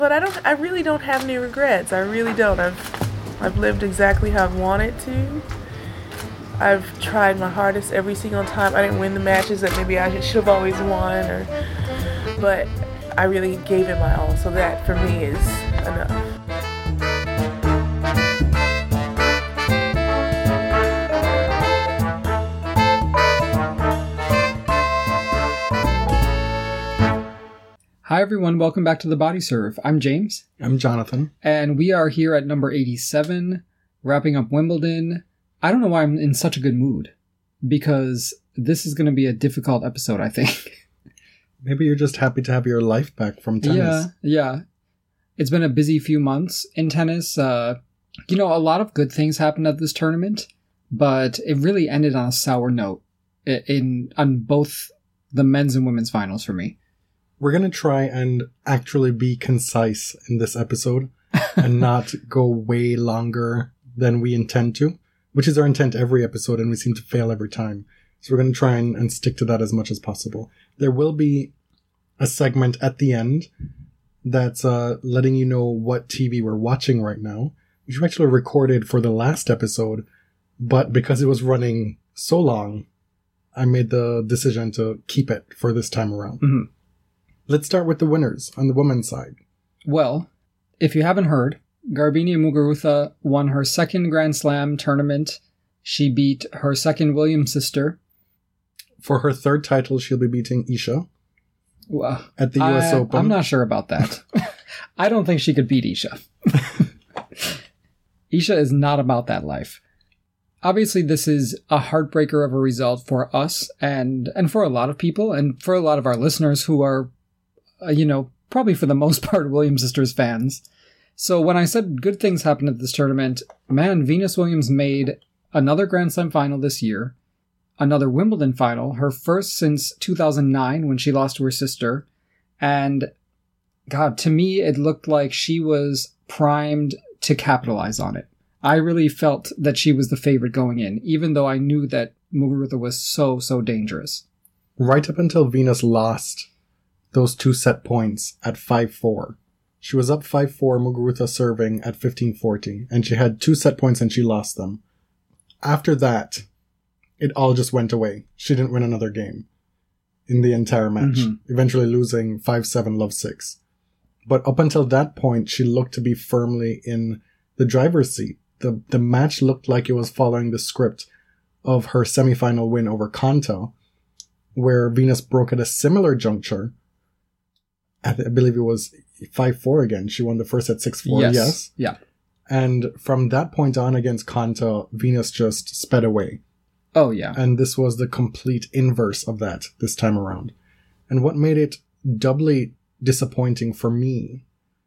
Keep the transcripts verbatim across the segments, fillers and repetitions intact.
But I don't. I really don't have any regrets. I really don't. I've, I've lived exactly how I've wanted to. I've tried my hardest every single time. I didn't win the matches that maybe I should have always won, or, but I really gave it my all. So that for me is enough. Hi everyone, welcome back to The Body Serve. I'm James. I'm Jonathan. And we are here at number eighty-seven, wrapping up Wimbledon. I don't know why I'm in such a good mood, because this is going to be a difficult episode, I think. Maybe you're just happy to have your life back from tennis. Yeah, yeah. It's been a busy few months in tennis. Uh, you know, a lot of good things happened at this tournament, but it really ended on a sour note in, in on both the men's and women's finals for me. We're going to try and actually be concise in this episode and not go way longer than we intend to, which is our intent every episode, and we seem to fail every time. So we're going to try and, and stick to that as much as possible. There will be a segment at the end that's uh, letting you know what T V we're watching right now, which we actually recorded for the last episode, but because it was running so long, I made the decision to keep it for this time around. Mm-hmm. Let's start with the winners on the women's side. Well, if you haven't heard, Garbiñe Muguruza won her second Grand Slam tournament. She beat her second Williams sister. For her third title, she'll be beating Isha well, at the U S I, Open. I'm not sure about that. I don't think she could beat Isha. Isha is not about that life. Obviously, this is a heartbreaker of a result for us and, and for a lot of people and for a lot of our listeners who are, uh, you know, probably for the most part Williams sisters fans. So when I said good things happened at this tournament, man, Venus Williams made another Grand Slam final this year, another Wimbledon final, her first since two thousand nine when she lost to her sister. And God, to me, it looked like she was primed to capitalize on it. I really felt that she was the favorite going in, even though I knew that Muguruza was so, so dangerous. Right up until Venus lost those two set points at five four. She was up five four, Muguruza serving at fifteen forty, and she had two set points and she lost them. After that, it all just went away. She didn't win another game in the entire match, mm-hmm. eventually losing five seven, love six. But up until that point, she looked to be firmly in the driver's seat. The the match looked like it was following the script of her semifinal win over Konta, where Venus broke at a similar juncture. I, th- I believe it was five four again. She won the first at six four, yes. yes. Yeah. And from that point on against Konta, Venus just sped away. Oh, yeah. And this was the complete inverse of that this time around. And what made it doubly disappointing for me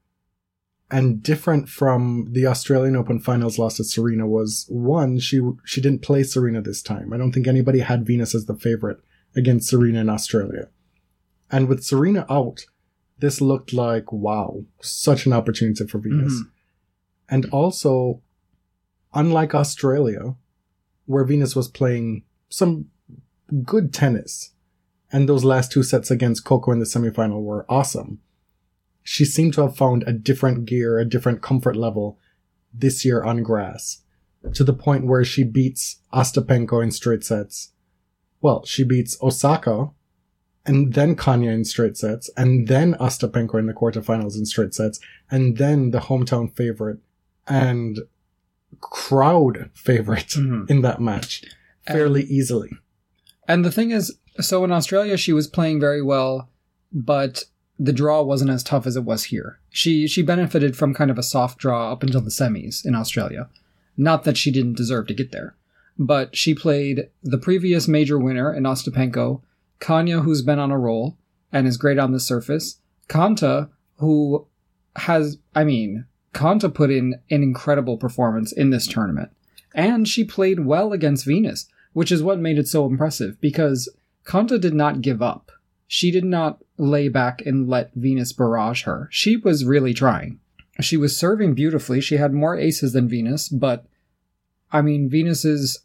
and different from the Australian Open finals loss to Serena was, one, she she didn't play Serena this time. I don't think anybody had Venus as the favorite against Serena in Australia. And with Serena out, this looked like, wow, such an opportunity for Venus. Mm-hmm. And also, unlike Australia, where Venus was playing some good tennis, and those last two sets against Coco in the semifinal were awesome, she seemed to have found a different gear, a different comfort level this year on grass, to the point where she beats Ostapenko in straight sets. Well, she beats Osaka, and then Kanya in straight sets, and then Ostapenko in the quarterfinals in straight sets, and then the hometown favorite and crowd favorite mm-hmm. in that match fairly and, easily. And the thing is, so in Australia she was playing very well, but the draw wasn't as tough as it was here. She she benefited from kind of a soft draw up until the semis in Australia. Not that she didn't deserve to get there, but she played the previous major winner in Ostapenko, Kanya, who's been on a roll and is great on the surface, Konta, who has, I mean, Konta put in an incredible performance in this tournament. And she played well against Venus, which is what made it so impressive, because Konta did not give up. She did not lay back and let Venus barrage her. She was really trying. She was serving beautifully. She had more aces than Venus, but, I mean, Venus's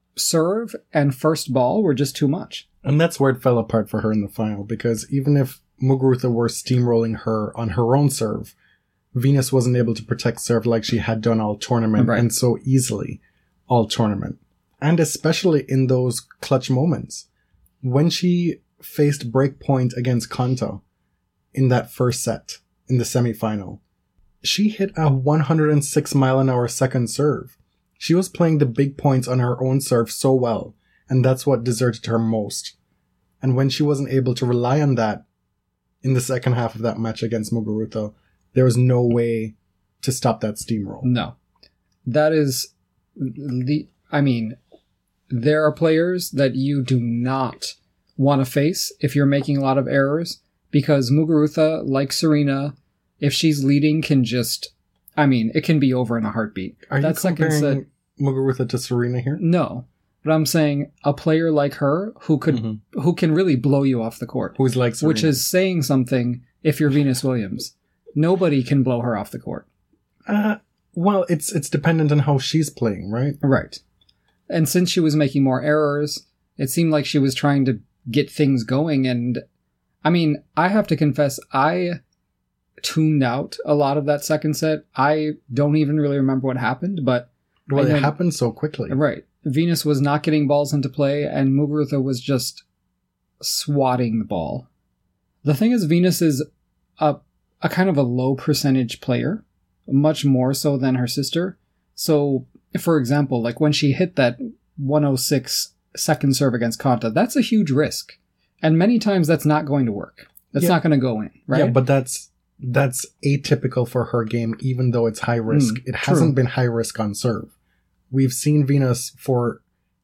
serve and first ball were just too much. And that's where it fell apart for her in the final, because even if Muguruza were steamrolling her on her own serve, Venus wasn't able to protect serve like she had done all tournament Right. and so easily all tournament. And especially in those clutch moments. When she faced breakpoint against Konta in that first set in the semifinal, she hit a one hundred six mile an hour second serve. She was playing the big points on her own serve so well, and that's what deserted her most. And when she wasn't able to rely on that in the second half of that match against Muguruza, there was no way to stop that steamroll. No. That is the, I mean, there are players that you do not want to face if you're making a lot of errors, because Muguruza, like Serena, if she's leading, can just, I mean, it can be over in a heartbeat. Are that you second comparing set, Muguruza to Serena here? no. But I'm saying a player like her who could, Mhm. who can really blow you off the court, Who's like Serena? which is saying something if you're Venus Williams. Nobody can blow her off the court. Uh, well, it's it's dependent on how she's playing, right? Right. And since she was making more errors, it seemed like she was trying to get things going. And I mean, I have to confess, I tuned out a lot of that second set. I don't even really remember what happened, but Well, I it know- happened so quickly. right. Venus was not getting balls into play, and Muguruza was just swatting the ball. The thing is, Venus is a, a kind of a low percentage player, much more so than her sister. So, for example, like when she hit that one oh six second serve against Konta, that's a huge risk. And many times that's not going to work. That's Yeah. not going to go in, right? Yeah, but that's that's atypical for her game, even though it's high risk. Mm, it true. hasn't been high risk on serve. We've seen Venus for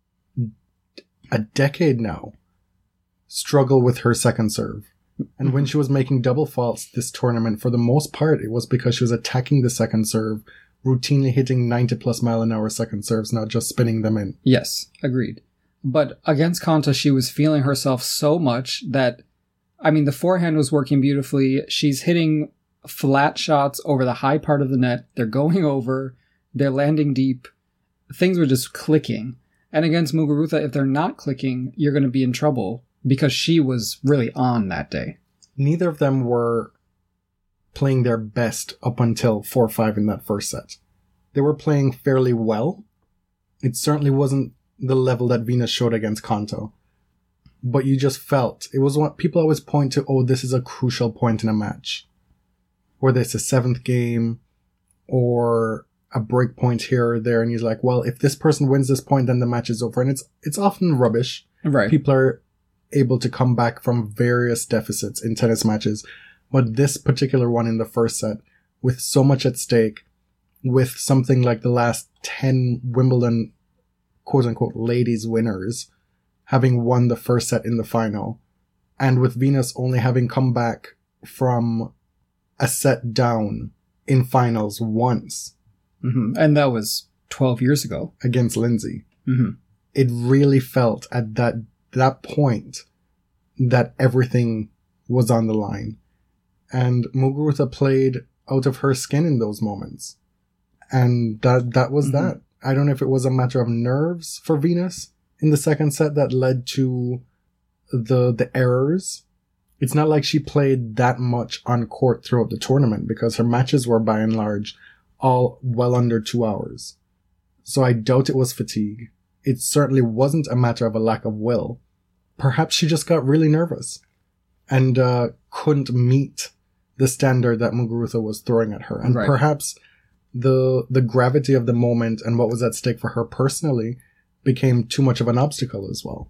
a decade now struggle with her second serve. And when she was making double faults this tournament, for the most part, it was because she was attacking the second serve, routinely hitting ninety plus mile an hour second serves, not just spinning them in. Yes, agreed. But against Konta, she was feeling herself so much that, I mean, the forehand was working beautifully. She's hitting flat shots over the high part of the net. They're going over. They're landing deep. Things were just clicking. And against Muguruza, if they're not clicking, you're going to be in trouble because she was really on that day. Neither of them were playing their best up until four five in that first set. They were playing fairly well. It certainly wasn't the level that Venus showed against Konta. But you just felt, it was what people always point to, oh, this is a crucial point in a match. Whether it's a seventh game or a break point here or there, and you're like, well, if this person wins this point, then the match is over. And it's it's often rubbish. Right. People are able to come back from various deficits in tennis matches. But this particular one in the first set, with so much at stake, with something like the last ten Wimbledon quote-unquote ladies winners having won the first set in the final, and with Venus only having come back from a set down in finals once hmm And that was twelve years ago. against Lindsay, hmm it really felt at that that point that everything was on the line. And Muguruza played out of her skin in those moments. And that that was Mm-hmm. that. I don't know if it was a matter of nerves for Venus in the second set that led to the the errors. It's not like she played that much on court throughout the tournament, because her matches were by and large all well under two hours. So I doubt it was fatigue. It certainly wasn't a matter of a lack of will. Perhaps she just got really nervous and uh, couldn't meet the standard that Muguruza was throwing at her. And Right. perhaps the the gravity of the moment and what was at stake for her personally became too much of an obstacle as well.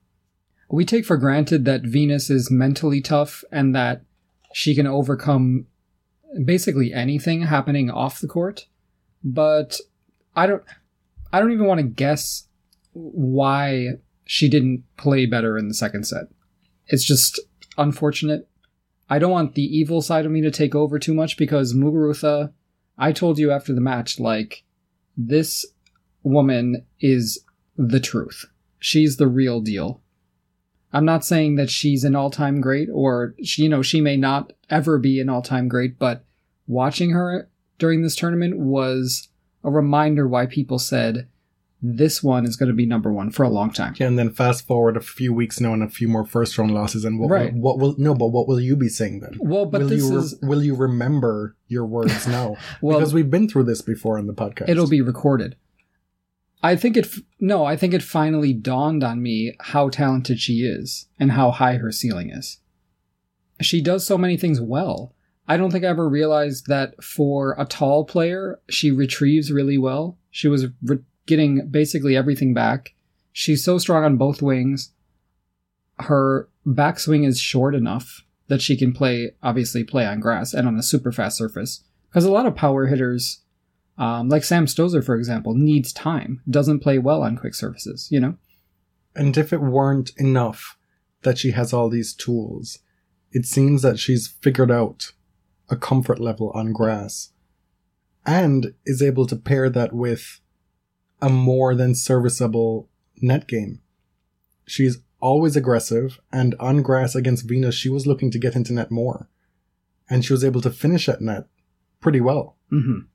We take for granted that Venus is mentally tough and that she can overcome basically anything happening off the court. But I don't I don't even want to guess why she didn't play better in the second set. It's just unfortunate. I don't want the evil side of me to take over too much, because Muguruza, I told you after the match, like, this woman is the truth. She's the real deal. I'm not saying that she's an all-time great, or she, you know, she may not ever be an all-time great, but watching her during this tournament was a reminder why people said this one is going to be number one for a long time. Yeah, and then fast forward a few weeks now and a few more first round losses, and what, Right. will, what will no? But what will you be saying then? Well, but will this you re- is will you remember your words now? Well, because we've been through this before in the podcast. it'll be recorded. I think it. f- No, I think it finally dawned on me how talented she is and how high her ceiling is. She does so many things well. I don't think I ever realized that for a tall player, she retrieves really well. She was re- getting basically everything back. She's so strong on both wings. Her backswing is short enough that she can play, obviously, play on grass and on a super fast surface. Because a lot of power hitters, um, like Sam Stosur, for example, needs time, doesn't play well on quick surfaces, you know? And if it weren't enough that she has all these tools, it seems that she's figured out a comfort level on grass and is able to pair that with a more than serviceable net game. She's always aggressive, and on grass against Venus, she was looking to get into net more. And she was able to finish at net pretty well. Mm-hmm.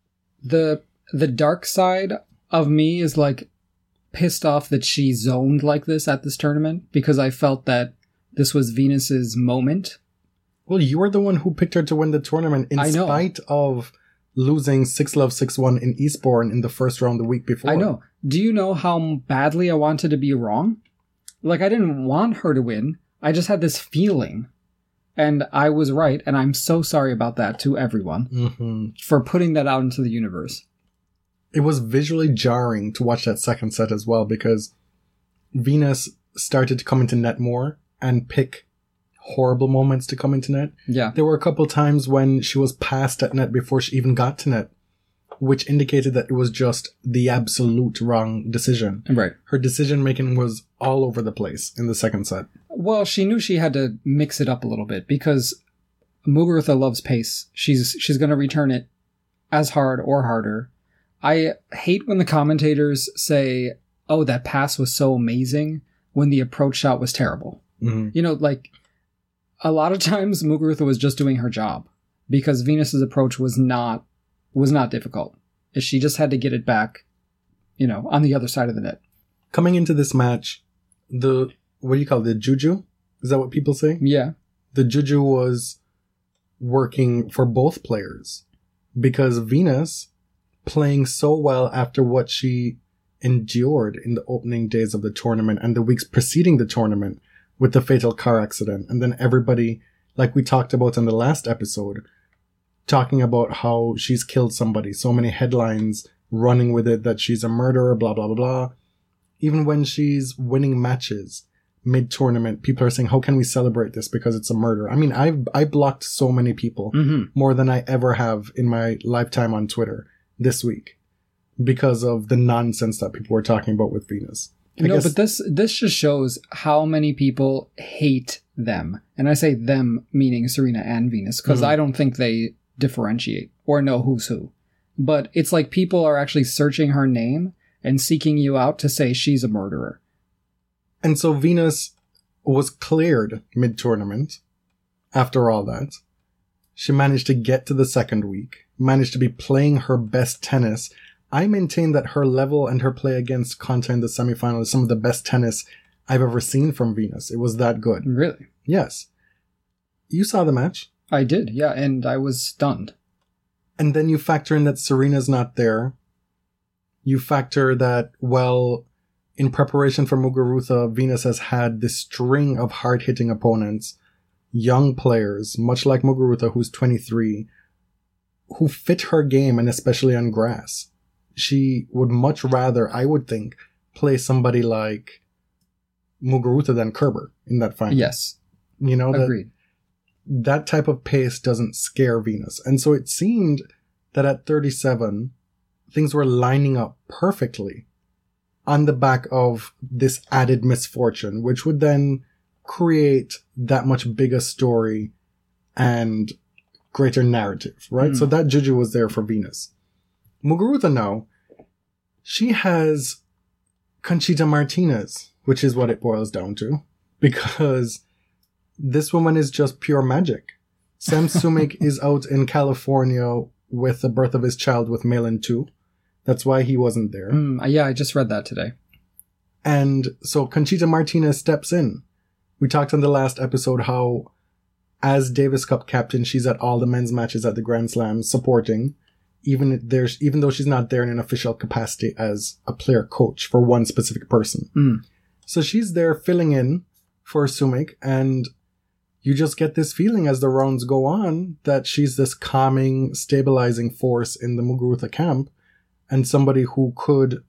The the dark side of me is like pissed off that she zoned like this at this tournament, because I felt that this was Venus's moment. Well, you were the one who picked her to win the tournament in I know. spite of losing six love six one in Eastbourne in the first round the week before. I know. Do you know how badly I wanted to be wrong? Like, I didn't want her to win. I just had this feeling. And I was right, and I'm so sorry about that to everyone Mm-hmm. for putting that out into the universe. It was visually jarring to watch that second set as well, because Venus started to come into net more and pick horrible moments to come into net. Yeah. There were a couple times when she was passed at net before she even got to net, which indicated that it was just the absolute wrong decision. Right. Her decision making was all over the place in the second set. Well, she knew she had to mix it up a little bit, because Muguruza loves pace. She's she's going to return it as hard or harder. I hate when the commentators say, oh, that pass was so amazing, when the approach shot was terrible. Mm-hmm. You know, like, a lot of times Muguruza was just doing her job, because Venus's approach was not was not difficult. She just had to get it back, you know, on the other side of the net. Coming into this match, the, what do you call it, the juju? Is that what people say? Yeah. The juju was working for both players, because Venus, playing so well after what she endured in the opening days of the tournament and the weeks preceding the tournament with the fatal car accident, and then everybody, like we talked about in the last episode, talking about how she's killed somebody, so many headlines running with it that she's a murderer, blah, blah, blah, blah. Even when she's winning matches mid-tournament, people are saying, how can we celebrate this because it's a murder? I mean, I've I blocked so many people, Mm-hmm. more than I ever have in my lifetime on Twitter this week, because of the nonsense that people were talking about with Venus. I No, guess- but this this just shows how many people hate them. And I say them meaning Serena and Venus, because Mhm. I don't think they differentiate or know who's who. But it's like people are actually searching her name and seeking you out to say she's a murderer. And so Venus was cleared mid-tournament after all that. She managed to get to the second week, managed to be playing her best tennis. I maintain that her level and her play against Konta in the semifinal is some of the best tennis I've ever seen from Venus. It was that good. Really? Yes. You saw the match. I did, yeah, and I was stunned. And then you factor in that Serena's not there. You factor that, well, in preparation for Muguruza, Venus has had this string of hard-hitting opponents, young players, much like Muguruza, who's twenty-three, who fit her game, and especially on grass. She would much rather, I would think, play somebody like Muguruza than Kerber in that final. Yes, You know, that, agreed. that type of pace doesn't scare Venus. And so it seemed that at thirty-seven, things were lining up perfectly on the back of this added misfortune, which would then create that much bigger story and greater narrative, right? Mm. So that juju was there for Venus. Muguruza now, she has Conchita Martinez, which is what it boils down to, because this woman is just pure magic. Sam Sumik is out in California with the birth of his child with Malin two. That's why he wasn't there. Mm, yeah, I just read that today. And so Conchita Martinez steps in. We talked on the last episode how, as Davis Cup captain, she's at all the men's matches at the Grand Slams supporting, even there's even though she's not there in an official capacity as a player coach for one specific person. Mm. So she's there filling in for Sumik, and you just get this feeling as the rounds go on that she's this calming, stabilizing force in the Muguruza camp, and somebody who could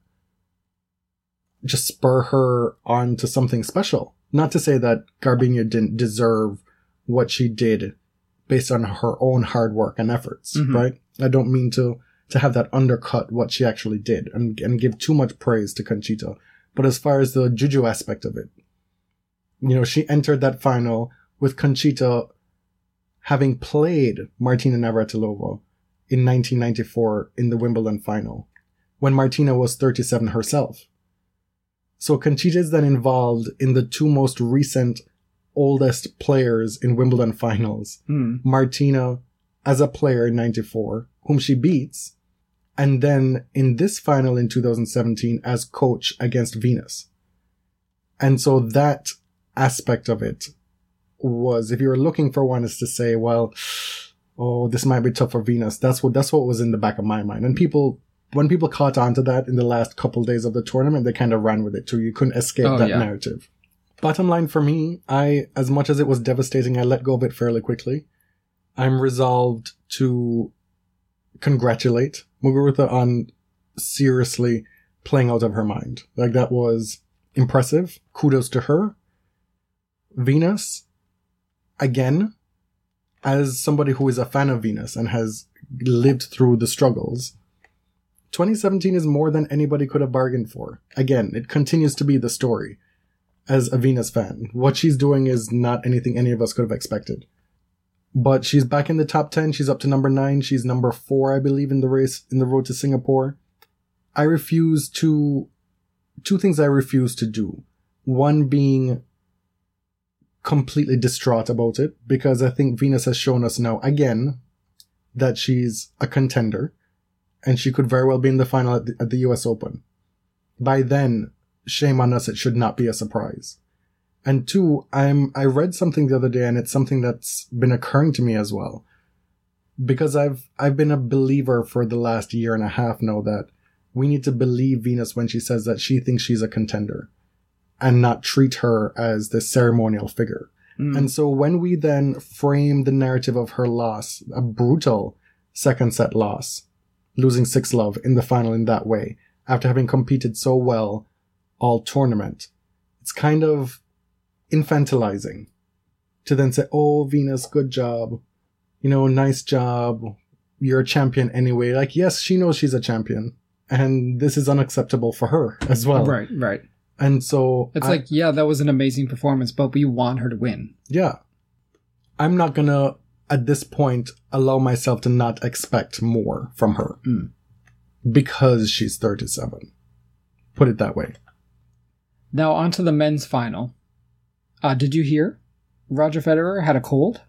just spur her on to something special. Not to say that Garbiñe didn't deserve what she did based on her own hard work and efforts, Mm-hmm. right? I don't mean to, to have that undercut what she actually did and, and give too much praise to Conchita. But as far as the juju aspect of it, you know, she entered that final with Conchita having played Martina Navratilova in nineteen ninety-four in the Wimbledon final, when Martina was thirty-seven herself. So Conchita is then involved in the two most recent, oldest players in Wimbledon finals. Mm. Martina as a player in ninety-four, whom she beats, and then in this final in two thousand seventeen as coach against Venus. And so that aspect of it was, if you were looking for one, is to say, well, oh, this might be tough for Venus. That's what, that's what was in the back of my mind. And people, when people caught on to that in the last couple days of the tournament, they kind of ran with it too. You couldn't escape Oh, that yeah. narrative. Bottom line for me, I, as much as it was devastating, I let go of it fairly quickly. I'm resolved to congratulate Muguruza on seriously playing out of her mind. Like, that was impressive. Kudos to her. Venus, again, as somebody who is a fan of Venus and has lived through the struggles, twenty seventeen is more than anybody could have bargained for. Again, it continues to be the story. As a Venus fan, what she's doing is not anything any of us could have expected. But she's back in the top ten. She's up to number nine. She's number four, I believe, in the race, in the road to Singapore. I refuse to, two things I refuse to do. One being completely distraught about it, because I think Venus has shown us now, again, that she's a contender, and she could very well be in the final at the, at the U S Open. By then, shame on us, it should not be a surprise. And two, I'm, I read something the other day, and it's something that's been occurring to me as well. Because I've, I've been a believer for the last year and a half now that we need to believe Venus when she says that she thinks she's a contender, and not treat her as this ceremonial figure. Mm. And so when we then frame the narrative of her loss, a brutal second set loss, losing six love in the final in that way, after having competed so well all tournament, it's kind of infantilizing to then say, oh, Venus, good job. You know, nice job. You're a champion anyway. Like, yes, she knows she's a champion, and this is unacceptable for her as well. Right, right. And so It's I- like, yeah, that was an amazing performance, but we want her to win. yeah, I'm not gonna, at this point, allow myself to not expect more from her Mm. because she's thirty-seven. Put it that way. Now, on to the men's final. Uh, did you hear? Roger Federer had a cold?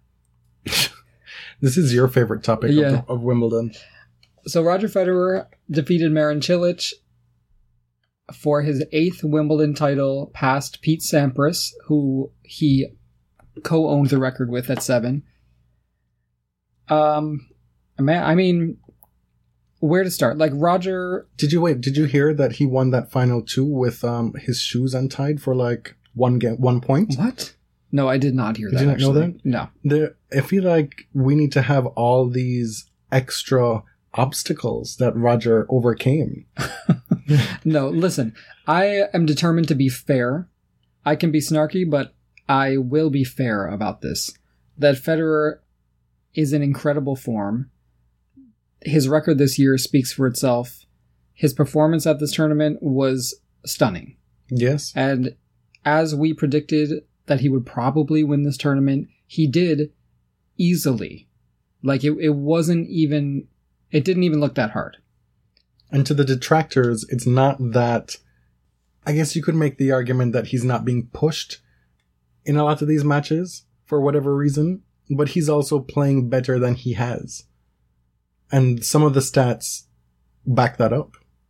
This is your favorite topic Yeah. of, of Wimbledon. So Roger Federer defeated Marin Cilic for his eighth Wimbledon title, past Pete Sampras, who he co-owned the record with at seven. Um, I mean, where to start? Like, Roger... Did you wait? Did you hear that he won that final too with um his shoes untied for like one game, one point? What? No, I did not hear Did that, you not know actually. that? No. There, I feel like we need to have all these extra obstacles that Roger overcame. No, listen, I am determined to be fair. I can be snarky, but I will be fair about this. That Federer is in incredible form. His record this year speaks for itself. His performance at this tournament was stunning. Yes. And as we predicted that he would probably win this tournament, he did easily. Like, it, it wasn't even... It didn't even look that hard. And to the detractors, it's not that... I guess you could make the argument that he's not being pushed in a lot of these matches for whatever reason, but he's also playing better than he has. And some of the stats back that up.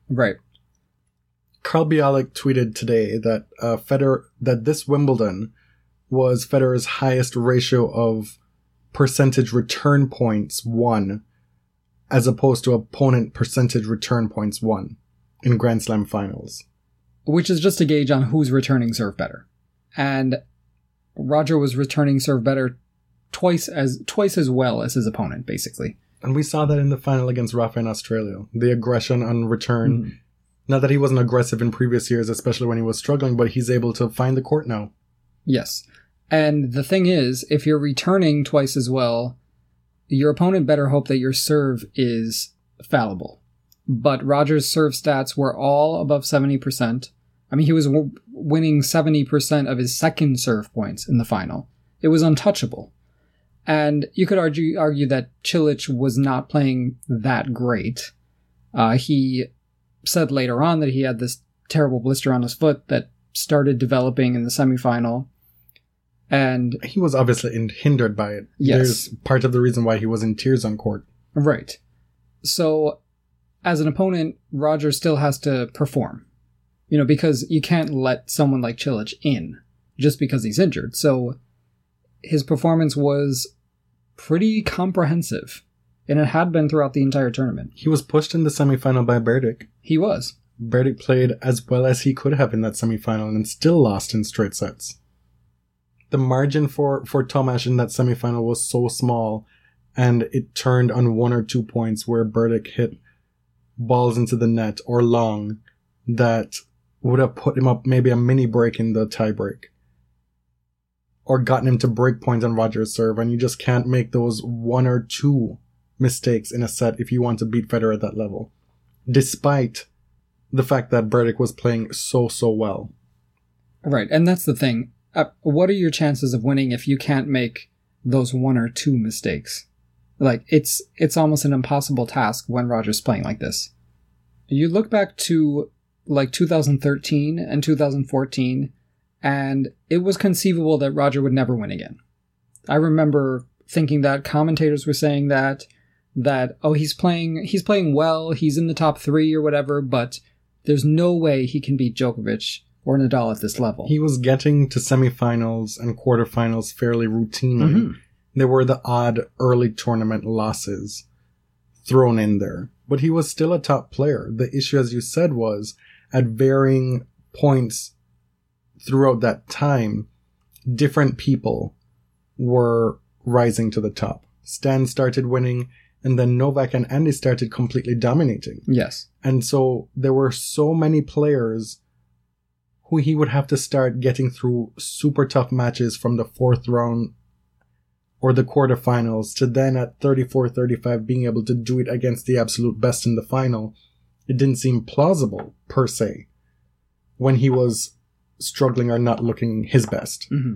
Right. Karl Bialik tweeted today that uh, Federer that this Wimbledon was Federer's highest ratio of percentage return points won, as opposed to opponent percentage return points won in Grand Slam finals. Which is just a gauge on who's returning serve better. And Roger was returning serve better twice as twice as well as his opponent, basically. And we saw that in the final against Rafa in Australia. The aggression on return. Mm-hmm. Not that he wasn't aggressive in previous years, especially when he was struggling, but he's able to find the court now. Yes. And the thing is, if you're returning twice as well, your opponent better hope that your serve is fallible. But Roger's serve stats were all above seventy percent. I mean, he was w- winning seventy percent of his second serve points in the final. It was untouchable. And you could argue argue that Cilic was not playing that great. Uh, he said later on that he had this terrible blister on his foot that started developing in the semifinal. And he was obviously in- hindered by it. Yes. There's part of the reason why he was in tears on court. Right. So, as an opponent, Roger still has to perform. You know, because you can't let someone like Cilic in just because he's injured. So, his performance was pretty comprehensive. And it had been throughout the entire tournament. He was pushed in the semifinal by Berdych. He was. Berdych played as well as he could have in that semifinal and still lost in straight sets. The margin for, for Tomasz in that semifinal was so small, and it turned on one or two points where Berdych hit balls into the net or long that would have put him up maybe a mini break in the tiebreak. Or gotten him to break points on Roger's serve, and you just can't make those one or two mistakes in a set if you want to beat Federer at that level. Despite the fact that Berdych was playing so, so well. Right, and that's the thing. Uh, what are your chances of winning if you can't make those one or two mistakes? Like, it's it's almost an impossible task when Roger's playing like this. You look back to, like, two thousand thirteen and two thousand fourteen, and it was conceivable that Roger would never win again. I remember thinking that commentators were saying that, that, oh, he's playing, he's playing well, he's in the top three or whatever, but there's no way he can beat Djokovic or Nadal at this level. He was getting to semifinals and quarterfinals fairly routinely. Mm-hmm. There were the odd early tournament losses thrown in there, but he was still a top player. The issue, as you said, was at varying points throughout that time, different people were rising to the top. Stan started winning, and then Novak and Andy started completely dominating. Yes. And so there were so many players who he would have to start getting through super tough matches from the fourth round or the quarterfinals to then at thirty-four thirty-five being able to do it against the absolute best in the final. It didn't seem plausible, per se, when he was struggling or not looking his best. Mm-hmm.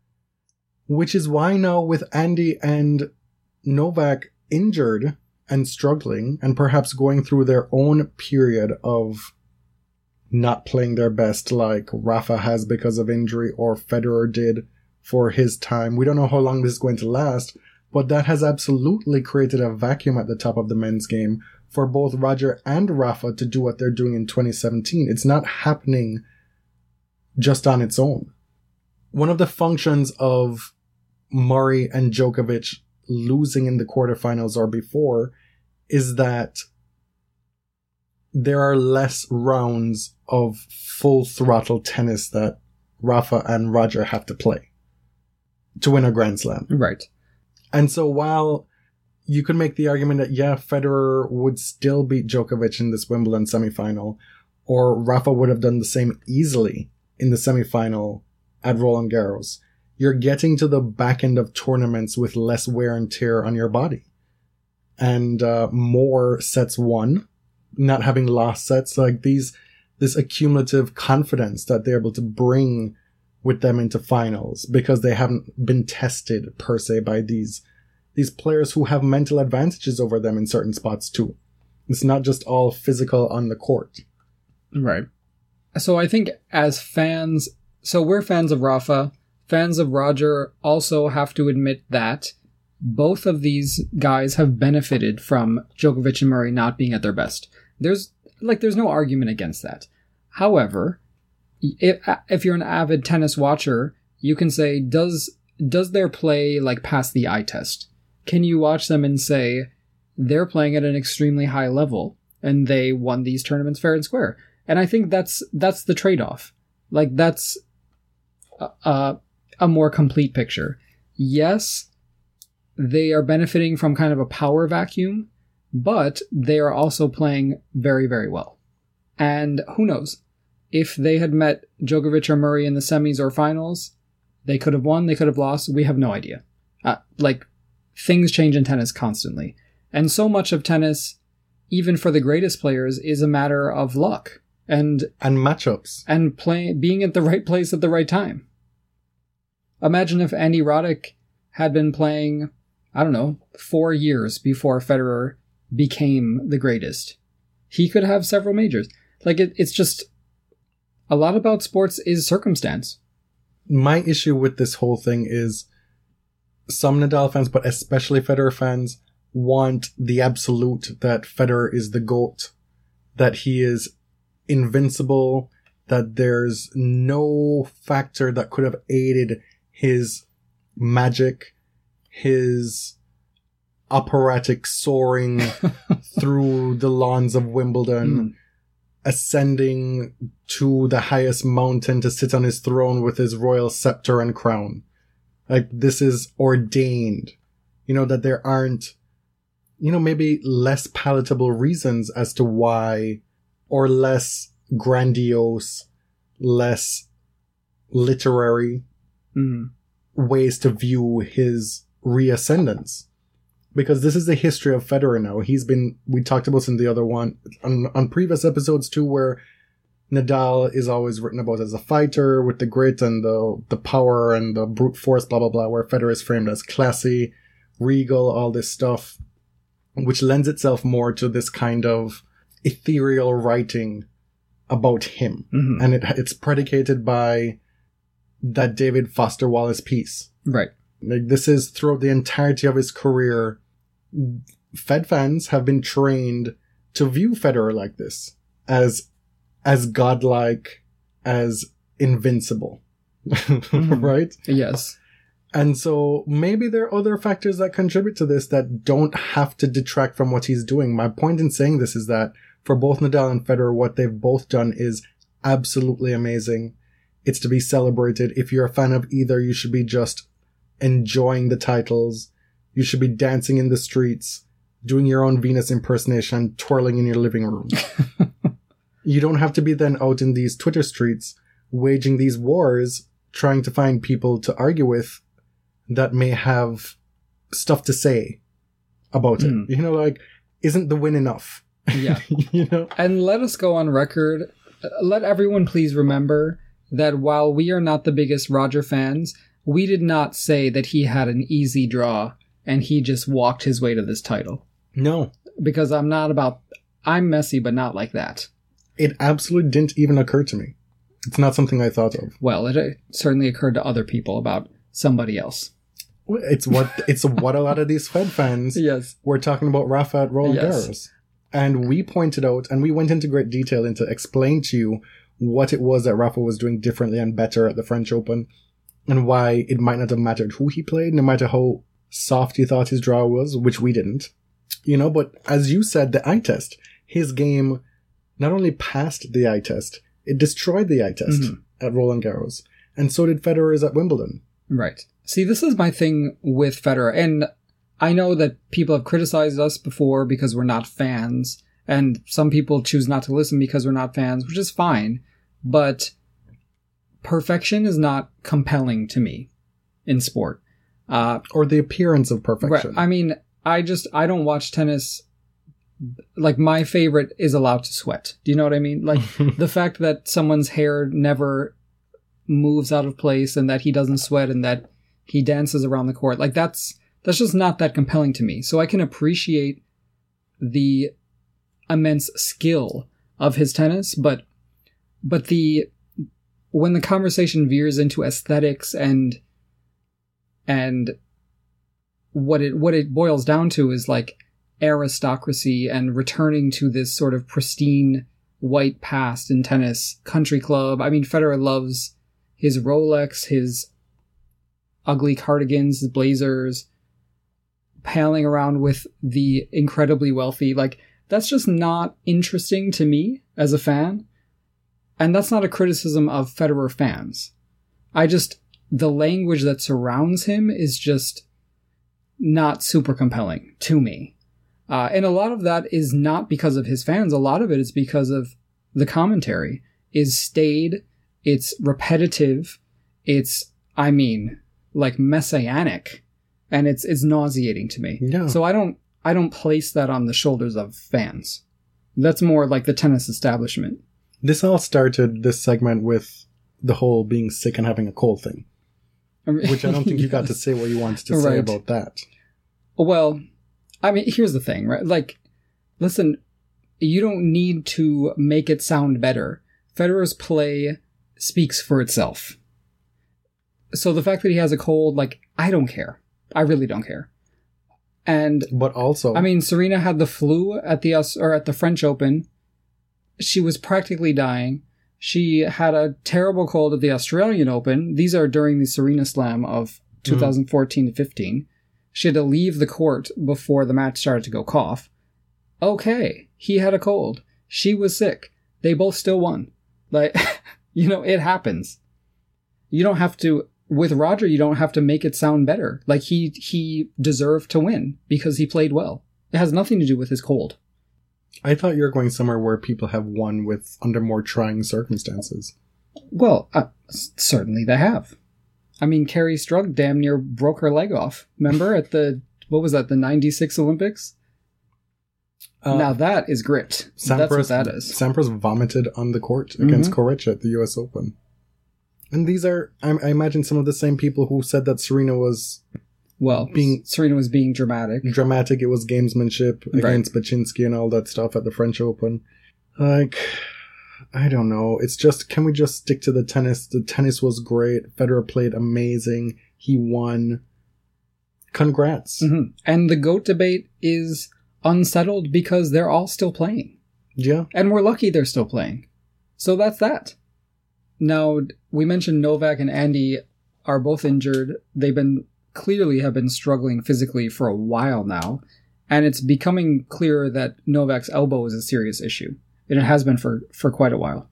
Which is why now with Andy and Novak injured and struggling and perhaps going through their own period of not playing their best like Rafa has because of injury or Federer did for his time. We don't know how long this is going to last, but that has absolutely created a vacuum at the top of the men's game for both Roger and Rafa to do what they're doing in twenty seventeen. It's not happening just on its own. One of the functions of Murray and Djokovic losing in the quarterfinals or before is that there are less rounds of full throttle tennis that Rafa and Roger have to play to win a Grand Slam. Right. And so while you could make the argument that, yeah, Federer would still beat Djokovic in this Wimbledon semifinal, or Rafa would have done the same easily in the semifinal at Roland Garros, you're getting to the back end of tournaments with less wear and tear on your body. And uh, more sets won, not having lost sets, like these, this accumulative confidence that they're able to bring with them into finals because they haven't been tested per se by these, these players who have mental advantages over them in certain spots too. It's not just all physical on the court. Right. So I think as fans, so we're fans of Rafa, fans of Roger also have to admit that both of these guys have benefited from Djokovic and Murray not being at their best. There's like, there's no argument against that. However, if, if you're an avid tennis watcher, you can say, does does their play, like, pass the eye test? Can you watch them and say, they're playing at an extremely high level, and they won these tournaments fair and square? And I think that's that's the trade-off. Like, that's a, a, a more complete picture. Yes, they are benefiting from kind of a power vacuum, but they are also playing very, very well. And who knows? If they had met Djokovic or Murray in the semis or finals, they could have won, they could have lost. We have no idea. Uh, like, things change in tennis constantly. And so much of tennis, even for the greatest players, is a matter of luck. And and matchups. And play, being at the right place at the right time. Imagine if Andy Roddick had been playing, I don't know, four years before Federer became the greatest. He could have several majors. Like, it, it's just, a lot about sports is circumstance. My issue with this whole thing is some Nadal fans, but especially Federer fans, want the absolute that Federer is the GOAT, that he is invincible, that there's no factor that could have aided his magic, his operatic soaring through the lawns of Wimbledon, mm. ascending to the highest mountain to sit on his throne with his royal scepter and crown. Like, this is ordained. You know, that there aren't, you know, maybe less palatable reasons as to why, or less grandiose, less literary mm. ways to view his reascendance. Because this is the history of Federer now. He's been, we talked about this in the other one, on, on previous episodes too, where Nadal is always written about as a fighter with the grit and the, the power and the brute force, blah, blah, blah, where Federer is framed as classy, regal, all this stuff, which lends itself more to this kind of ethereal writing about him. Mm-hmm. And it it's predicated by that David Foster Wallace piece. Right. Like, this is throughout the entirety of his career, Fed fans have been trained to view Federer like this, as as godlike, as invincible. Mm-hmm. Right? Yes. And so maybe there are other factors that contribute to this that don't have to detract from what he's doing. My point in saying this is that for both Nadal and Federer, what they've both done is absolutely amazing. It's to be celebrated. If you're a fan of either, you should be just enjoying the titles. You should be dancing in the streets, doing your own Venus impersonation, and twirling in your living room. You don't have to be then out in these Twitter streets waging these wars, trying to find people to argue with that may have stuff to say about it. Mm. You know, like, isn't the win enough? Yeah. You know? And let us go on record. Let everyone please remember that while we are not the biggest Roger fans, we did not say that he had an easy draw and he just walked his way to this title. No. Because I'm not about... I'm messy, but not like that. It absolutely didn't even occur to me. It's not something I thought of. Well, it uh, certainly occurred to other people about somebody else. It's what it's what a lot of these Fed fans yes. were talking about Rafa at Roland yes. Garros. And we pointed out, and we went into great detail into explain to you what it was that Rafa was doing differently and better at the French Open, and why it might not have mattered who he played, no matter how soft you thought his draw was, which we didn't. You know, but as you said, the eye test, his game not only passed the eye test, it destroyed the eye test mm-hmm. at Roland Garros. And so did Federer's at Wimbledon. Right. See, this is my thing with Federer. And I know that people have criticized us before because we're not fans. And some people choose not to listen because we're not fans, which is fine. But perfection is not compelling to me in sport. Uh, or the appearance of perfection. Right. I mean, I just, I don't watch tennis. Like, my favorite is allowed to sweat. Do you know what I mean? Like, the fact that someone's hair never moves out of place and that he doesn't sweat and that he dances around the court. Like, that's, that's just not that compelling to me. So I can appreciate the immense skill of his tennis, but, but the, when the conversation veers into aesthetics and, and what it, what it boils down to is like, aristocracy and returning to this sort of pristine white past in tennis, country club. I mean, Federer loves his Rolex, his ugly cardigans, his blazers, palling around with the incredibly wealthy. Like, that's just not interesting to me as a fan. And that's not a criticism of Federer fans. I just, the language that surrounds him is just not super compelling to me. Uh, and a lot of that is not because of his fans. A lot of it is because of the commentary is staid. It's repetitive. It's, I mean, like messianic, and it's, it's nauseating to me. Yeah. So I don't, I don't place that on the shoulders of fans. That's more like the tennis establishment. This all started this segment with the whole being sick and having a cold thing, which I don't think you got to say what you wanted to say Right. about that. Well, I mean, here's the thing, right? Like, listen, you don't need to make it sound better. Federer's play speaks for itself. So the fact that he has a cold, like, I don't care. I really don't care. And But also, I mean, Serena had the flu at the Aus- or at the French Open. She was practically dying. She had a terrible cold at the Australian Open. These are during the Serena Slam of twenty fourteen to fifteen. She had to leave the court before the match started to go cough. Okay, he had a cold. She was sick. They both still won. Like, you know, it happens. You don't have to, with Roger, you don't have to make it sound better. Like, he, he deserved to win because he played well. It has nothing to do with his cold. I thought you were going somewhere where people have won with under more trying circumstances. Well, uh, s- certainly they have. I mean, Carrie Strug damn near broke her leg off. Remember at the, what was that, the ninety-six Olympics? Uh, now that is grit. That's what that is. Sampras vomited on the court against Mm-hmm. Corretja at the U S Open. And these are, I, I imagine, some of the same people who said that Serena was Well, being- Serena was being dramatic. dramatic, it was gamesmanship Right. against Baczynski and all that stuff at the French Open. Like, I don't know. It's just, can we just stick to the tennis? The tennis was great. Federer played amazing. He won. Congrats. Mhm. And the GOAT debate is unsettled because they're all still playing. Yeah. And we're lucky they're still playing. So that's that. Now, we mentioned Novak and Andy are both injured. They've been clearly have been struggling physically for a while now. And it's becoming clear that Novak's elbow is a serious issue. And it has been for, for quite a while.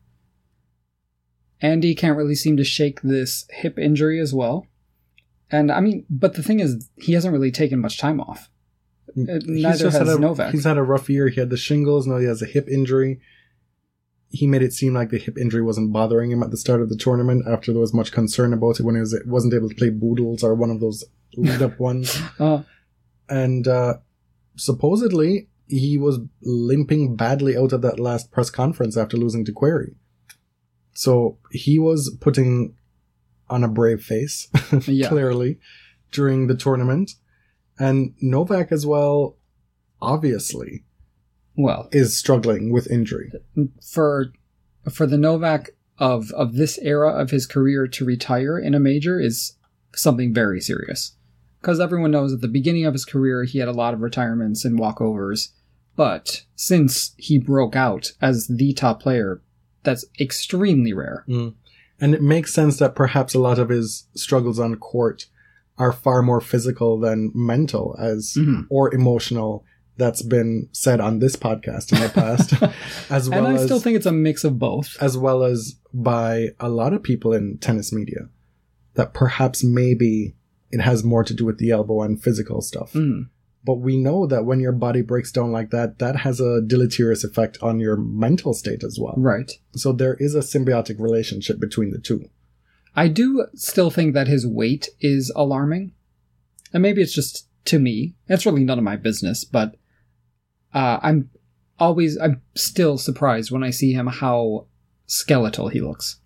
Andy can't really seem to shake this hip injury as well. And I mean, but the thing is, he hasn't really taken much time off. Uh, He's Neither just has had a, Novak. He's had a rough year. He had the shingles. Now he has a hip injury. He made it seem like the hip injury wasn't bothering him at the start of the tournament after there was much concern about it when he was, wasn't able to play Boodles or one of those lead-up ones. Uh, And uh, supposedly, he was limping badly out of that last press conference after losing to Query. So he was putting on a brave face, Yeah. clearly, during the tournament. And Novak as well, obviously, well, is struggling with injury. for for the Novak of of this era of his career to retire in a major is something very serious. Because everyone knows at the beginning of his career he had a lot of retirements and walkovers, but since he broke out as the top player, that's extremely rare. Mm. And it makes sense that perhaps a lot of his struggles on court are far more physical than mental as Mhm. or emotional. That's been said on this podcast in the past, as well and I as still think it's a mix of both. as well as by a lot of people in tennis media, that perhaps maybe it has more to do with the elbow and physical stuff. Mm. But we know that when your body breaks down like that, that has a deleterious effect on your mental state as well. Right. So there is a symbiotic relationship between the two. I do still think that his weight is alarming. And maybe it's just to me. It's really none of my business, but uh, I'm always, I'm still surprised when I see him how skeletal he looks.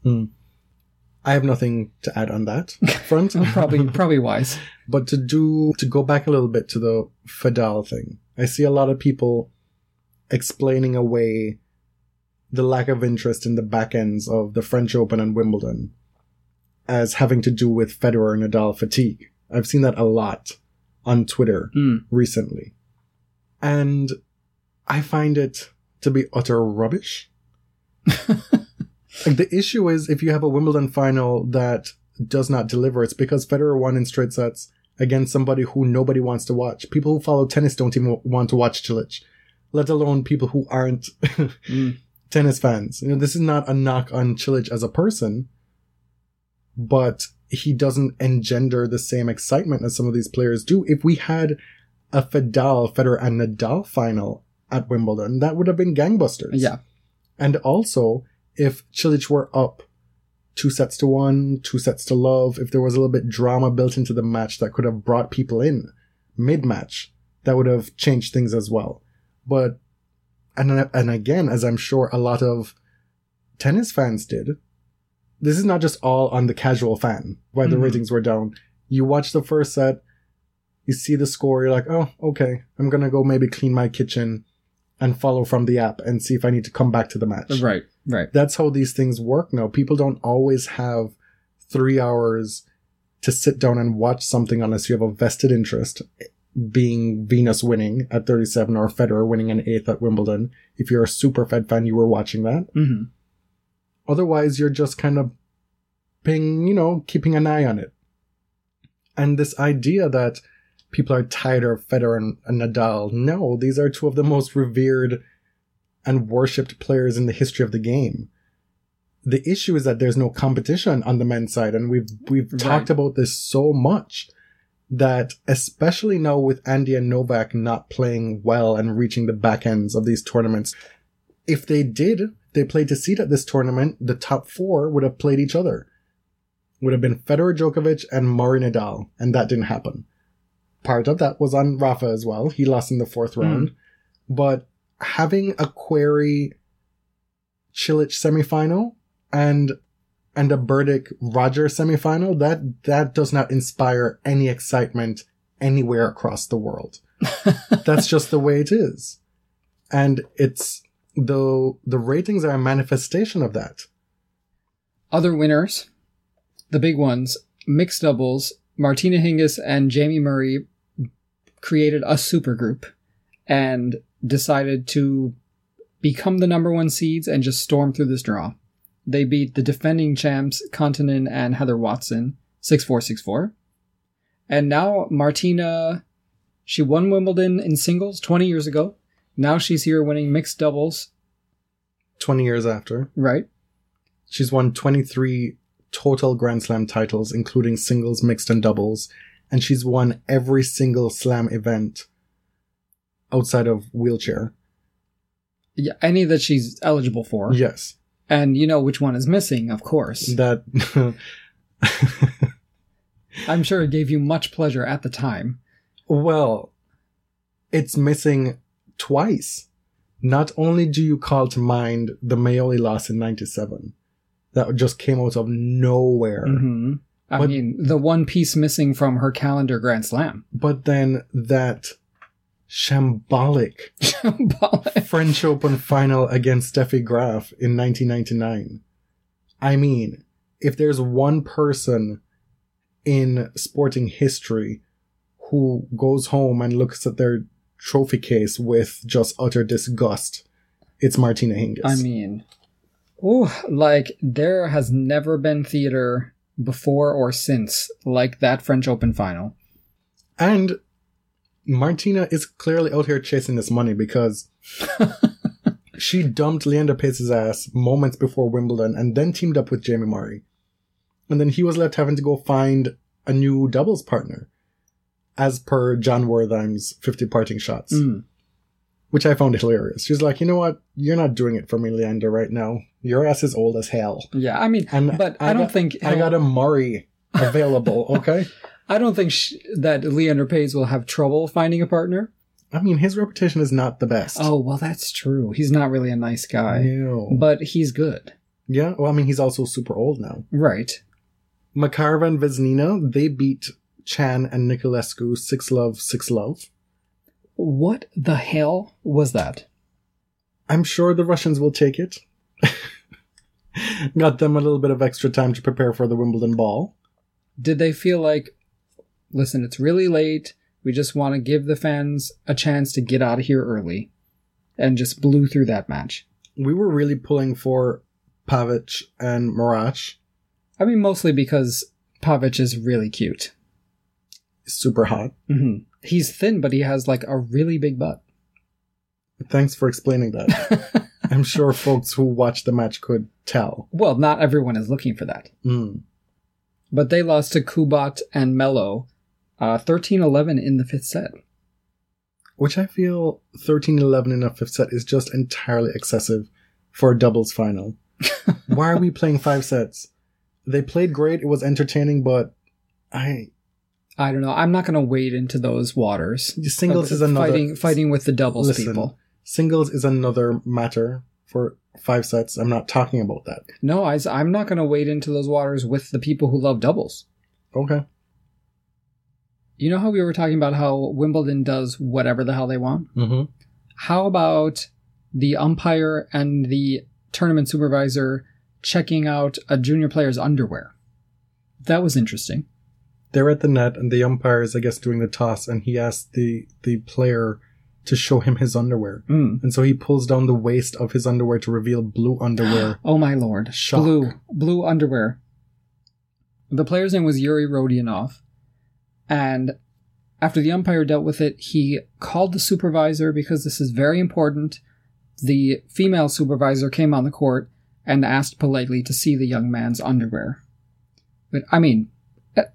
I have nothing to add on that front. Probably, probably wise. But to do, to go back a little bit to the Fadal thing, I see a lot of people explaining away the lack of interest in the back ends of the French Open and Wimbledon as having to do with Federer and Nadal fatigue. I've seen that a lot on Twitter Mm. recently. And I find it to be utter rubbish. Like, the issue is, if you have a Wimbledon final that does not deliver, it's because Federer won in straight sets against somebody who nobody wants to watch. People who follow tennis don't even want to watch Cilic, let alone people who aren't mm. tennis fans. You know, this is not a knock on Cilic as a person, but he doesn't engender the same excitement as some of these players do. If we had a Federer, Federer and Nadal final at Wimbledon, that would have been gangbusters. Yeah. And also, if Cilic were up two sets to one, two sets to love, if there was a little bit drama built into the match that could have brought people in mid-match, that would have changed things as well. But, and, and again, as I'm sure a lot of tennis fans did, this is not just all on the casual fan, why the mm-hmm. ratings were down. You watch the first set, you see the score, you're like, oh, okay, I'm going to go maybe clean my kitchen and follow from the app and see if I need to come back to the match. Right, right. That's how these things work now. People don't always have three hours to sit down and watch something unless you have a vested interest, being Venus winning at thirty-seven or Federer winning an eighth at Wimbledon. If you're a super Fed fan, you were watching that. Mm-hmm. Otherwise, you're just kind of being, you know, keeping an eye on it. And this idea that people are tired of Federer and, and Nadal. No, these are two of the most revered and worshipped players in the history of the game. The issue is that there's no competition on the men's side, and we've we've right. talked about this so much that, especially now with Andy and Novak not playing well and reaching the back ends of these tournaments, if they did, they played to seed at this tournament, the top four would have played each other. Would have been Federer, Djokovic, and Murray, Nadal, and that didn't happen. Part of that was on Rafa as well. He lost in the fourth round. Mm. But having a Querrey Cilic semifinal and and a Burdick Roger semifinal, that that does not inspire any excitement anywhere across the world. That's just the way it is. And it's the the ratings are a manifestation of that. Other winners, the big ones, mixed doubles, Martina Hingis and Jamie Murray created a supergroup and decided to become the number one seeds and just storm through this draw. They beat the defending champs, Kontanen and Heather Watson, six four, six four. And now Martina, she won Wimbledon in singles twenty years ago. Now she's here winning mixed doubles. twenty years after. Right. She's won twenty-three total Grand Slam titles, including singles, mixed, and doubles. And she's won every single Slam event outside of wheelchair. Yeah, any that she's eligible for. Yes. And you know which one is missing, of course. That... I'm sure it gave you much pleasure at the time. Well, it's missing twice. Not only do you call to mind the Maoli loss in ninety-seven, that just came out of nowhere. Mm-hmm. I but, mean, the one piece missing from her calendar Grand Slam. But then that shambolic, shambolic French Open final against Steffi Graf in nineteen ninety-nine. I mean, if there's one person in sporting history who goes home and looks at their trophy case with just utter disgust, it's Martina Hingis. I mean... Ooh, like, there has never been theater before or since like that French Open final. And Martina is clearly out here chasing this money because she dumped Leander Pace's ass moments before Wimbledon and then teamed up with Jamie Murray. And then he was left having to go find a new doubles partner, as per John Wertheim's fifty parting shots. Mm. Which I found hilarious. She's like, you know what? You're not doing it for me, Leander, right now. Your ass is old as hell. Yeah, I mean, and but I, I don't got, think... I got a Murray available, okay? I don't think sh- that Leander Paes will have trouble finding a partner. I mean, his reputation is not the best. Oh, well, that's true. He's not really a nice guy. No. But he's good. Yeah, well, I mean, he's also super old now. Right. Makarova and Vesnina, they beat Chan and Niculescu six love, six love. What the hell was that? I'm sure the Russians will take it. Got them a little bit of extra time to prepare for the Wimbledon ball. Did they feel like, listen, it's really late, We just want to give the fans a chance to get out of here early. And just blew through that match. We were really pulling for Pavic and Mirach. I mean, mostly because Pavic is really cute. Super hot. Mm-hmm. He's thin, but he has like a really big butt. Thanks for explaining that. I'm sure folks who watched the match could tell. Well, not everyone is looking for that. Mm. But they lost to Kubat and Mello uh, thirteen eleven in the fifth set. Which I feel thirteen eleven in a fifth set is just entirely excessive for a doubles final. Why are we playing five sets? They played great, it was entertaining, but I... I don't know, I'm not going to wade into those waters. Singles is another... Fighting, fighting with the doubles Listen, people. Singles is another matter for five sets. I'm not talking about that. No, I, I'm not going to wade into those waters with the people who love doubles. Okay. You know how we were talking about how Wimbledon does whatever the hell they want? Mm-hmm. How about the umpire and the tournament supervisor checking out a junior player's underwear? That was interesting. They're at the net, and the umpire is, I guess, doing the toss, and he asked the, the player to show him his underwear. Mm. And so he pulls down the waist of his underwear to reveal blue underwear. Oh my lord. Shock. Blue. Blue underwear. The player's name was Yuri Rodionov. And after the umpire dealt with it, he called the supervisor because this is very important. The female supervisor came on the court and asked politely to see the young man's underwear. But, I mean, at,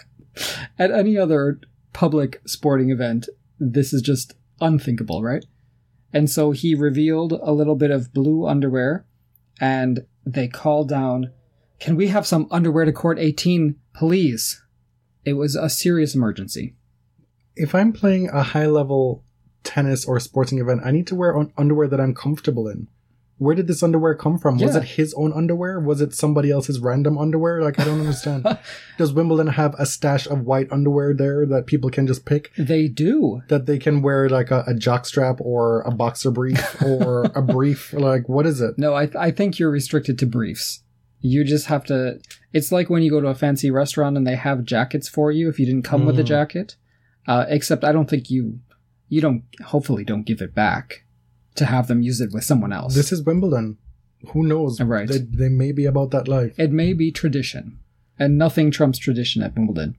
at any other public sporting event, this is just unthinkable, right? And so he revealed a little bit of blue underwear, and they called down, "Can we have some underwear to court eighteen, please?" It was a serious emergency. If I'm playing a high-level tennis or sporting event, I need to wear un- underwear that I'm comfortable in. Where did this underwear come from? Was Yeah. it his own underwear? Was it somebody else's random underwear? Like, I don't understand. Does Wimbledon have a stash of white underwear there that people can just pick? They do. That they can wear like a, a jockstrap or a boxer brief or a brief? Like, what is it? No, I th- I think you're restricted to briefs. You just have to... It's like when you go to a fancy restaurant and they have jackets for you if you didn't come mm. with a jacket. Uh, except I don't think you... You don't... Hopefully don't give it back to have them use it with someone else. This is Wimbledon. Who knows? Right. They, they may be about that life. It may be tradition. And nothing trumps tradition at Wimbledon.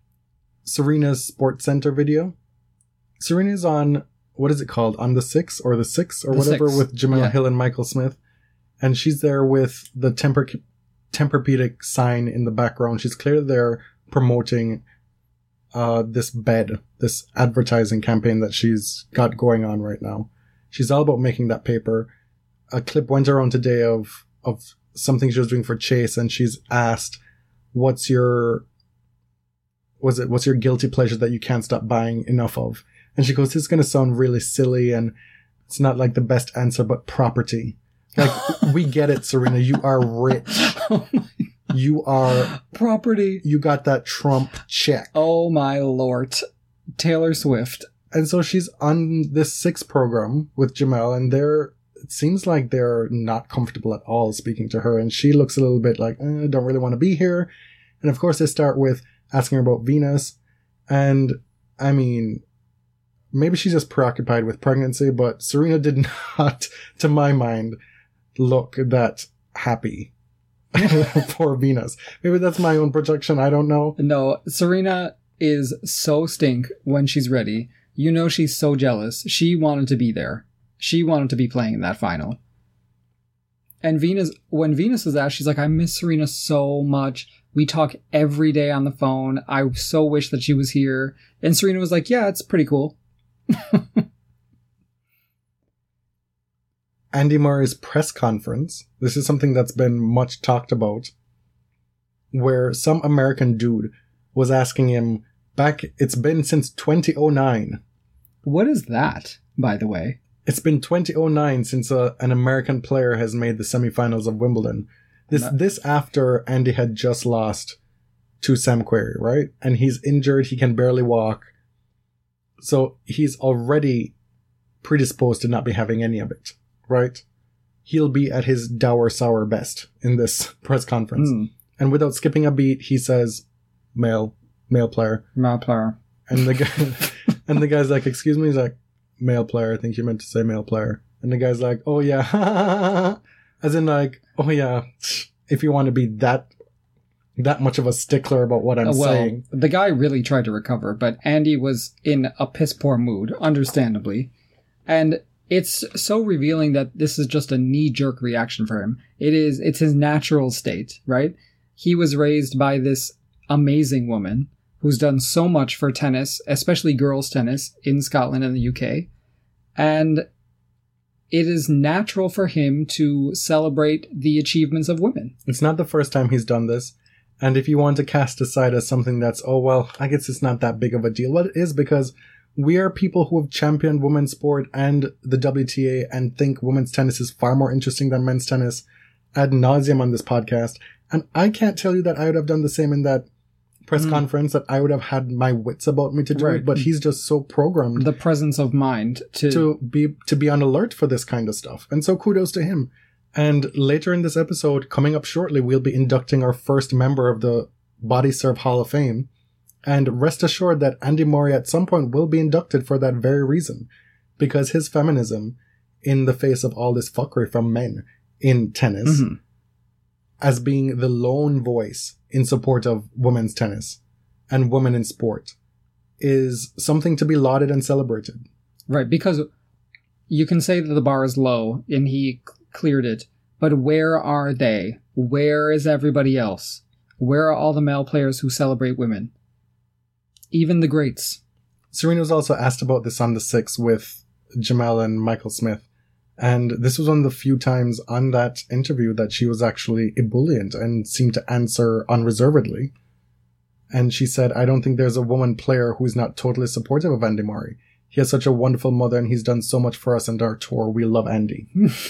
Serena's Sports Center video. Serena's on... What is it called? On the Six or the Six or the whatever six. with Jamila yeah. Hill and Michael Smith. And she's there with the Temper Tempur-Pedic sign in the background. She's clearly there promoting uh, this bed, this advertising campaign that she's got going on right now. She's all about making that paper. A clip went around today of of something she was doing for Chase, and she's asked, "What's your was it? What's your guilty pleasure that you can't stop buying enough of?" And she goes, "This is going to sound really silly, and it's not like the best answer, but property." Like, we get it, Serena. You are rich. Oh my. You are... Property. You got that Trump check. Oh my lord. Taylor Swift. And so she's on this Six program with Jamel, and they're... It seems like they're not comfortable at all speaking to her, and she looks a little bit like, eh, I don't really want to be here. And of course they start with asking her about Venus, and, I mean... Maybe she's just preoccupied with pregnancy, but Serena did not, to my mind... look that happy for Venus. Maybe that's my own projection. I don't know. No, Serena is so stink when she's ready. You know she's so jealous. She wanted to be there. She wanted to be playing in that final. And Venus, when Venus was asked, she's like, I miss Serena so much. We talk every day on the phone. I so wish that she was here. And Serena was like, yeah, it's pretty cool. Andy Murray's press conference, this is something that's been much talked about, where some American dude was asking him, back, it's been since twenty oh nine. What is that, by the way? It's been twenty oh nine since a, an American player has made the semifinals of Wimbledon. This, no. this after Andy had just lost to Sam Querrey, right? And he's injured, he can barely walk. So he's already predisposed to not be having any of it. Right? He'll be at his dour, sour best in this press conference. Mm. And without skipping a beat, he says, male, male player. Male player. And the guy, And the guy's like, excuse me? He's like, male player. I think you meant to say male player. And the guy's like, oh yeah. As in like, oh yeah, if you want to be that that much of a stickler about what I'm Uh, well, saying. the guy really tried to recover, but Andy was in a piss poor mood, understandably. And it's so revealing that this is just a knee-jerk reaction for him. It is, it's his natural state, right? He was raised by this amazing woman who's done so much for tennis, especially girls' tennis, in Scotland and the U K. And it is natural for him to celebrate the achievements of women. It's not the first time he's done this. And if you want to cast aside as something that's, oh, well, I guess it's not that big of a deal. Well, it is, because we are people who have championed women's sport and the W T A and think women's tennis is far more interesting than men's tennis ad nauseum on this podcast. And I can't tell you that I would have done the same in that press Mm. conference, that I would have had my wits about me to do Right. it. But he's just so programmed The presence of mind to... to be to be on alert for this kind of stuff. And so kudos to him. And later in this episode, coming up shortly, we'll be inducting our first member of the Body Serve Hall of Fame. And rest assured that Andy Murray at some point will be inducted for that very reason. Because his feminism, in the face of all this fuckery from men in tennis, Mhm. as being the lone voice in support of women's tennis and women in sport, is something to be lauded and celebrated. Right, because you can say that the bar is low and he c- cleared it, but where are they? Where is everybody else? Where are all the male players who celebrate women? Even the greats. Serena was also asked about this on the six with Jamel and Michael Smith. And this was one of the few times on that interview that she was actually ebullient and seemed to answer unreservedly. And she said, I don't think there's a woman player who's not totally supportive of Andy Murray. He has such a wonderful mother and he's done so much for us and our tour. We love Andy.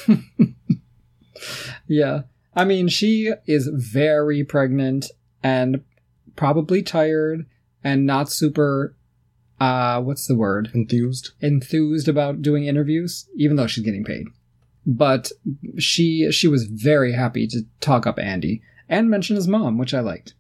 Yeah. I mean, she is very pregnant and probably tired and not super, uh, what's the word? Enthused. enthused about doing interviews, even though she's getting paid. But she she was very happy to talk up Andy and mention his mom, which I liked.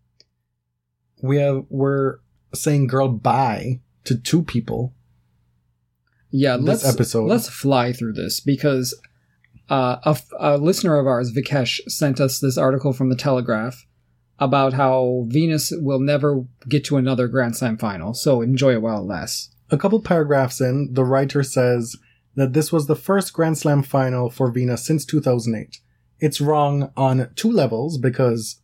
We have, we're saying girl bye to two people. Yeah, This let's episode. let's fly through this because uh, a, a listener of ours, Vikesh, sent us this article from the Telegraph about how Venus will never get to another Grand Slam final, so enjoy it while it lasts. A couple paragraphs in, the writer says that this was the first Grand Slam final for Venus since two thousand eight. It's wrong on two levels because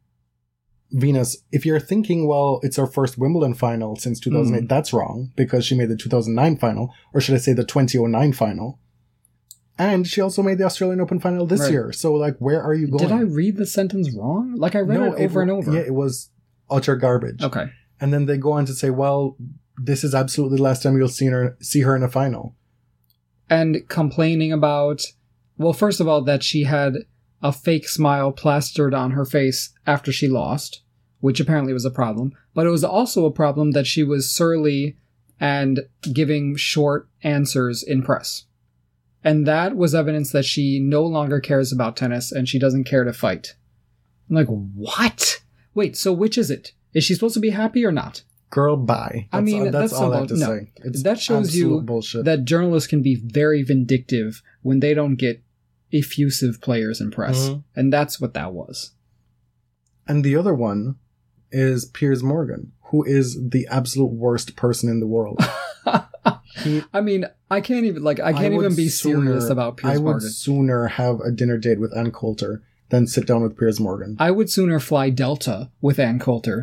Venus, if you're thinking, well, it's her first Wimbledon final since two thousand eight, Mm. that's wrong because she made the two thousand nine final, or should I say the twenty oh nine final. And she also made the Australian Open final this Right. year. So, like, where are you going? Did I read the sentence wrong? Like I read it over and over. Yeah, it was utter garbage. Okay. And then they go on to say, well, this is absolutely the last time you'll see her, see her in a final. And complaining about, well, first of all, that she had a fake smile plastered on her face after she lost, which apparently was a problem. But it was also a problem that she was surly and giving short answers in press. And that was evidence that she no longer cares about tennis and she doesn't care to fight. I'm like, what? Wait, so which is it? Is she supposed to be happy or not? Girl, bye. I mean, all, that's, that's all I have simple. to No. say. It's That shows you absolute bullshit. that journalists can be very vindictive when they don't get effusive players in press. Mhm. And that's what that was. And the other one is Piers Morgan, who is the absolute worst person in the world. He, I mean, I can't even, like, I can't would even be sooner- serious about Piers I would Morgan. sooner have a dinner date with Ann Coulter than sit down with Piers Morgan. I would sooner fly Delta with Ann Coulter.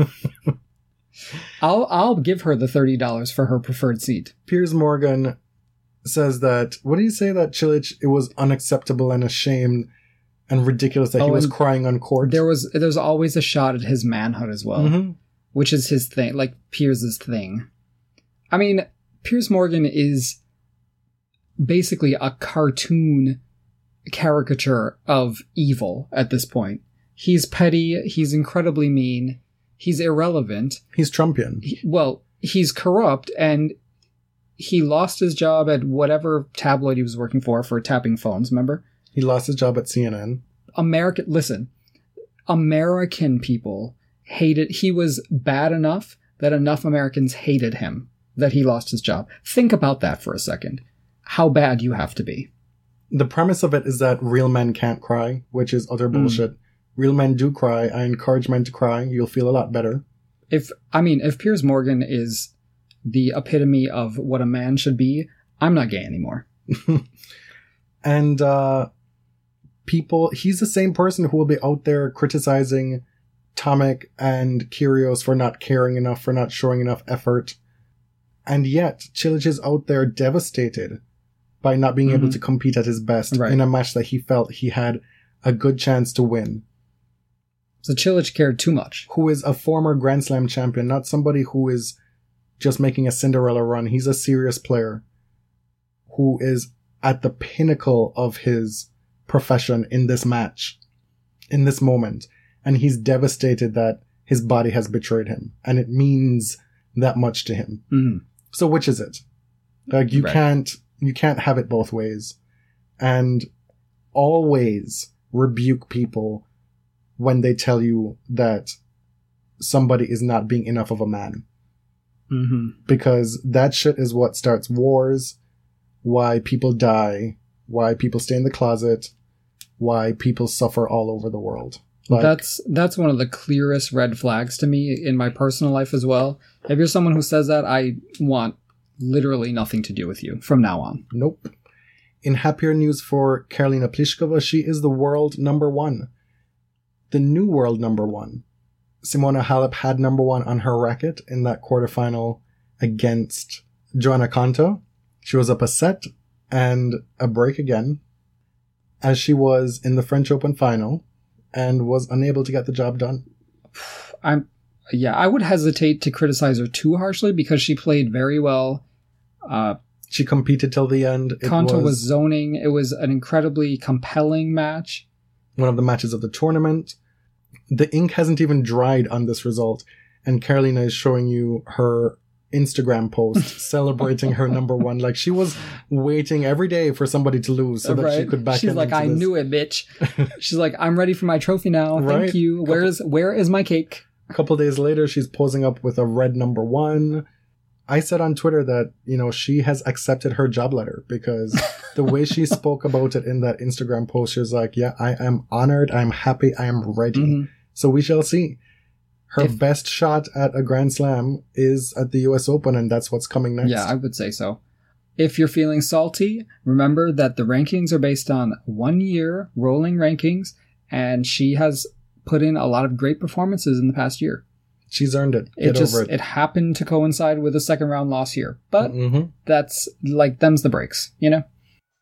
I'll I'll give her the thirty dollars for her preferred seat. Piers Morgan says that, what did he say that Chilich, it was unacceptable and ashamed and ridiculous that Oh, he was and crying on court? There was there's always a shot at his manhood as well, Mhm. which is his thing, like Piers's thing. I mean, Piers Morgan is basically a cartoon caricature of evil at this point. He's petty, he's incredibly mean, he's irrelevant. He's Trumpian. He- well, he's corrupt, and he lost his job at whatever tabloid he was working for for tapping phones, remember? He lost his job at C N N. American, listen, American people hated, he was bad enough that enough Americans hated him. that he lost his job. Think about that for a second. How bad you have to be. The premise of it is that real men can't cry, which is utter bullshit. Mm. Real men do cry. I encourage men to cry. You'll feel a lot better. If, I mean, if Piers Morgan is the epitome of what a man should be, I'm not gay anymore. And, uh, people, he's the same person who will be out there criticizing Tomic and Kyrgios for not caring enough, for not showing enough effort. And yet, Cilic is out there devastated by not being mm-hmm. able to compete at his best right. in a match that he felt he had a good chance to win. So Cilic cared too much. Who is a former Grand Slam champion, not somebody who is just making a Cinderella run. He's a serious player who is at the pinnacle of his profession in this match, in this moment. And he's devastated that his body has betrayed him. And it means that much to him. Mm-hmm. So which is it? Like, you right. can't, you can't have it both ways. And always rebuke people when they tell you that somebody is not being enough of a man. Mm-hmm. Because that shit is what starts wars, why people die, why people stay in the closet, why people suffer all over the world. Like, that's that's one of the clearest red flags to me in my personal life as well. If you're someone who says that, I want literally nothing to do with you from now on. Nope. In happier news for Karolina Pliskova, she is the world number one. The new world number one. Simona Halep had number one on her racket in that quarterfinal against Johanna Konta. She was up a set and a break again, as she was in the French Open final, and was unable to get the job done. I'm, yeah, I would hesitate to criticize her too harshly because she played very well. Uh, she competed till the end. Konta was, was zoning. It was an incredibly compelling match. One of the matches of the tournament. The ink hasn't even dried on this result, and Karolina is showing you her Instagram post celebrating her number one. Like, she was waiting every day for somebody to lose so that right. she could back She's in like, I this. knew it, bitch. She's like, I'm ready for my trophy now. Thank right. you. Couple, Where is where is my cake? A couple days later, she's posing up with a red number one. I said on Twitter that, you know, she has accepted her job letter, because the way she spoke about it in that Instagram post, she was like, yeah, I am honored. I'm happy. I am ready. Mm-hmm. So we shall see. Her if, best shot at a Grand Slam is at the U S Open, and that's what's coming next. Yeah, I would say so. If you're feeling salty, remember that the rankings are based on one year rolling rankings, and she has put in a lot of great performances in the past year. She's earned it. Get it just over it. It happened to coincide with a second round loss here, but mm-hmm. that's like them's the breaks, you know.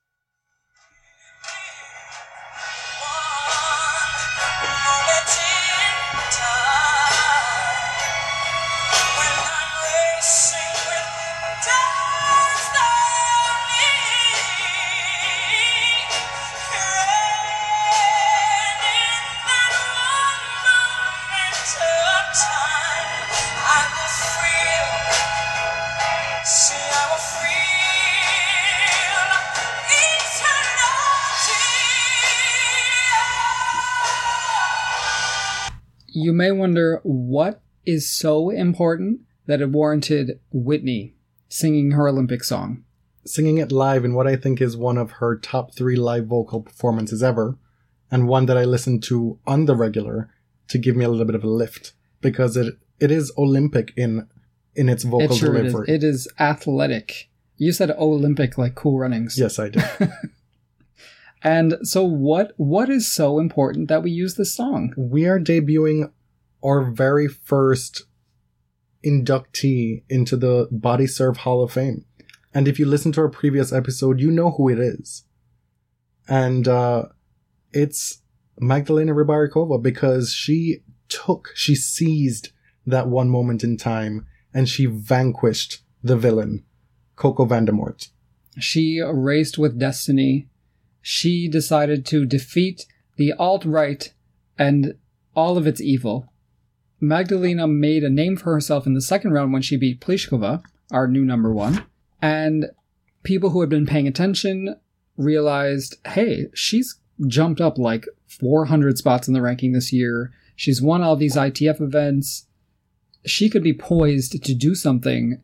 You may wonder what is so important that it warranted Whitney singing her Olympic song. Singing it live in what I think is one of her top three live vocal performances ever, and one that I listen to on the regular to give me a little bit of a lift, because it it is Olympic in in its vocal it sure delivery. It is. It is athletic. You said Olympic like Cool Runnings. Yes, I did. And so what what is so important that we use this song? We are debuting our very first inductee into the Body Serve Hall of Fame. And if you listen to our previous episode, you know who it is. And uh, it's Magdalena Rybarikova, because she took, she seized that one moment in time, and she vanquished the villain, Coco Vandemort. She raced with destiny. She decided to defeat the alt-right and all of its evil. Magdalena made a name for herself in the second round when she beat Pliskova, our new number one. And people who had been paying attention realized, hey, she's jumped up like four hundred spots in the ranking this year. She's won all these I T F events. She could be poised to do something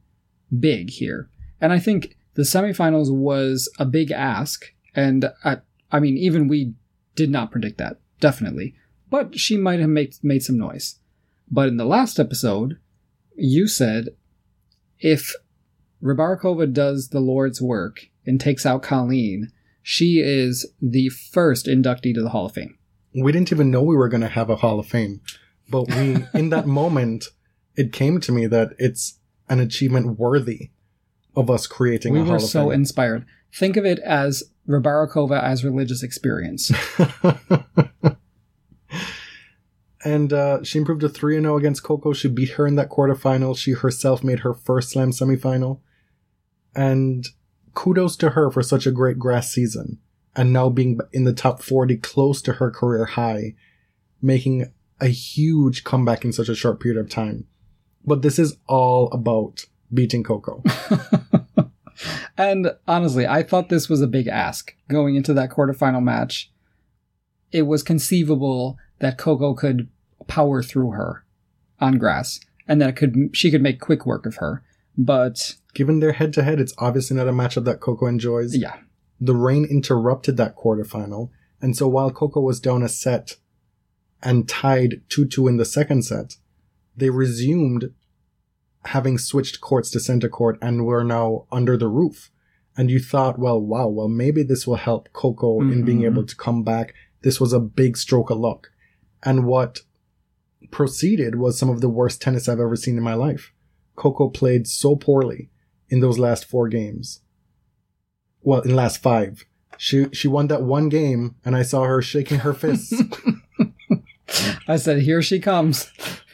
big here. And I think the semifinals was a big ask. And I, I mean, even we did not predict that, definitely. But she might have made, made some noise. But in the last episode, you said if Rybarikova does the Lord's work and takes out Colleen, she is the first inductee to the Hall of Fame. We didn't even know we were going to have a Hall of Fame. But we, in that moment, it came to me that it's an achievement worthy of us creating we a Hall of Fame. We were so inspired. Think of it as Rybarikova as religious experience. And uh, she improved to three and oh against Coco. She beat her in that quarterfinal. She herself made her first Slam semifinal. And kudos to her for such a great grass season. And now being in the top forty, close to her career high, making a huge comeback in such a short period of time. But this is all about beating Coco. And honestly, I thought this was a big ask going into that quarterfinal match. It was conceivable that Coco could power through her on grass, and that it could she could make quick work of her. But given their head-to-head, it's obviously not a matchup that Coco enjoys. Yeah. The rain interrupted that quarterfinal, and so while Coco was down a set and tied two two in the second set, they resumed having switched courts to center court and were now under the roof. And you thought, well, wow, well, maybe this will help Coco mm-hmm. in being able to come back. This was a big stroke of luck. And what proceeded was some of the worst tennis I've ever seen in my life. Coco played so poorly in those last four games. Well, in the last five. She she won that one game, and I saw her shaking her fists. I said, here she comes.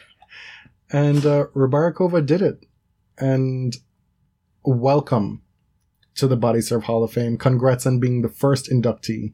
And uh, Rybarikova did it. And welcome to the Body Serve Hall of Fame. Congrats on being the first inductee.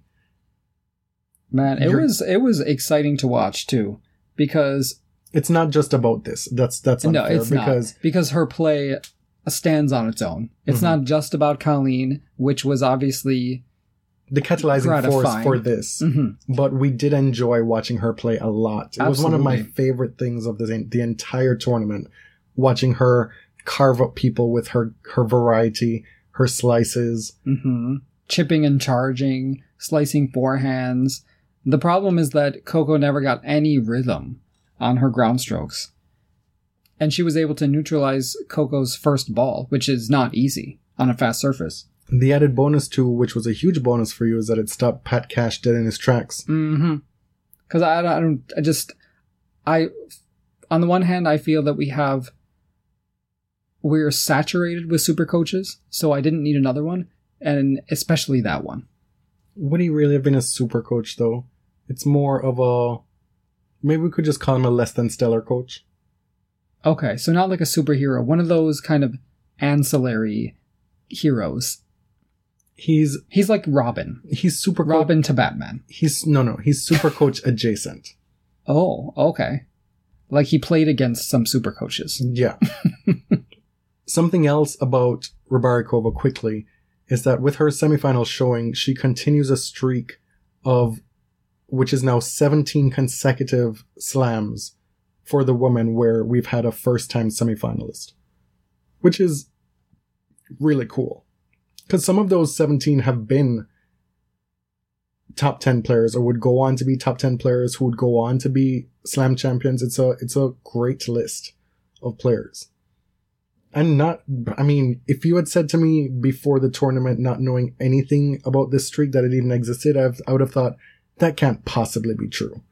Man, it You're, was it was exciting to watch too, because it's not just about this. That's that's unfair. No, it's because not. Because her play stands on its own. It's mm-hmm. not just about Colleen, which was obviously the catalyzing gratifying. force for this. Mm-hmm. But we did enjoy watching her play a lot. It Absolutely. was one of my favorite things of the the entire tournament, watching her carve up people with her her variety, her slices, mm-hmm. chipping and charging, slicing forehands. The problem is that Coco never got any rhythm on her ground strokes. And she was able to neutralize Coco's first ball, which is not easy on a fast surface. The added bonus too, which was a huge bonus for you, is that it stopped Pat Cash dead in his tracks. Mm-hmm. Because I, I don't, I just, I, on the one hand, I feel that we have, we're saturated with super coaches, so I didn't need another one, and especially that one. Would he really have been a super coach, though? It's more of a... Maybe we could just call him a less than stellar coach. Okay, so not like a superhero. One of those kind of ancillary heroes. He's... He's like Robin. He's super... Co- Robin to Batman. He's... No, no. He's super coach adjacent. Oh, okay. Like he played against some super coaches. Yeah. Something else about Rybarikova quickly is that with her semifinal showing, she continues a streak of, which is now seventeen consecutive slams for the woman where we've had a first-time semifinalist, which is really cool. Because some of those seventeen have been top ten players or would go on to be top ten players who would go on to be slam champions. It's a, it's a great list of players. And not, I mean, if you had said to me before the tournament, not knowing anything about this streak, that it even existed, I've, I would have thought, that can't possibly be true.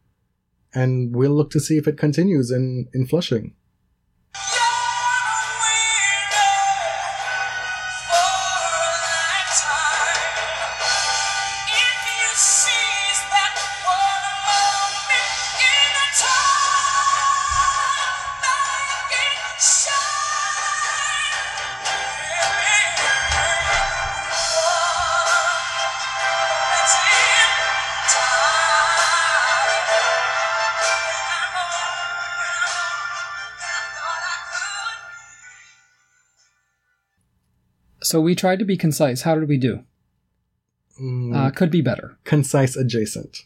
And we'll look to see if it continues in, in Flushing. So we tried to be concise. How did we do? Mm, uh, could be better. Concise adjacent.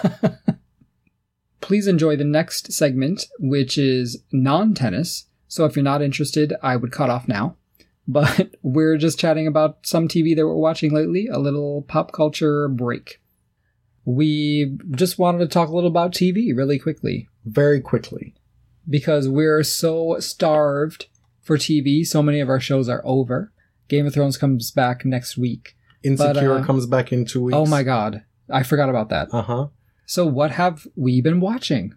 Please enjoy the next segment, which is non-tennis. So if you're not interested, I would cut off now. but we're just chatting about some T V that we're watching lately, a little pop culture break. We just wanted to talk a little about T V really quickly. Very quickly. Because we're so starved for T V. So many of our shows are over. Game of Thrones comes back next week. Insecure but, uh, comes back in two weeks. Oh my god. I forgot about that. Uh-huh. So what have we been watching?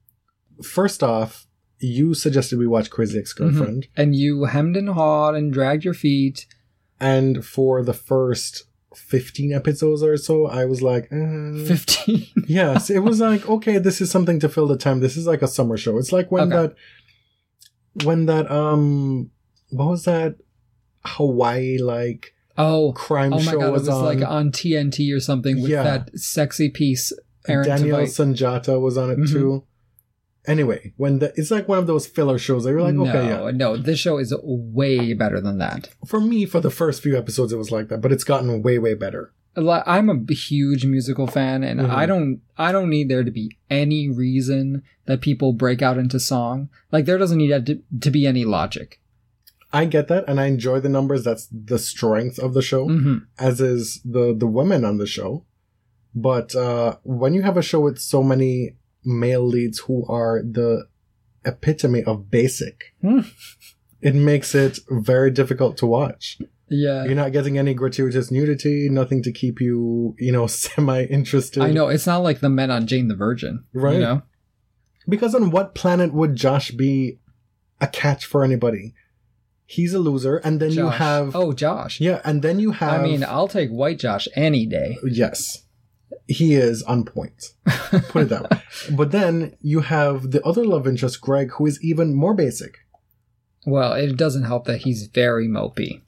First off, you suggested we watch Crazy Ex-Girlfriend. Mm-hmm. And you hemmed and hawed and dragged your feet. And for the first fifteen episodes or so, I was like, eh. fifteen? Yes, it was like, okay, this is something to fill the time. This is like a summer show. It's like when okay. that, when that, um, what was that Hawaii, like, oh, crime oh my show god, was it was on. like on T N T or something with Yeah. that sexy piece. Aaron Daniel Tveit. Sanjata was on it Mhm. too. Anyway, when the, it's like one of those filler shows that you're like, okay, no, yeah. no, this show is way better than that. For me, for the first few episodes, it was like that, but it's gotten way, way better. Li- I'm a huge musical fan, and Mhm. I don't, I don't need there to be any reason that people break out into song. Like there doesn't need to, to be any logic. I get that, and I enjoy the numbers. That's the strength of the show, Mm-hmm. as is the the women on the show. But uh, when you have a show with so many male leads who are the epitome of basic, Hmm. it makes it very difficult to watch. Yeah, You're not getting any gratuitous nudity, nothing to keep you, you know, semi-interested. I know it's not like the men on Jane the Virgin, Right. You know, Because on what planet would Josh be a catch for anybody? He's a loser, and then you Josh. have... oh Josh. Yeah, and then you have... I mean, I'll take White Josh any day. Yes. He is on point. Put it that way. But then you have the other love interest, Greg, who is even more basic. Well, it doesn't help that he's very mopey.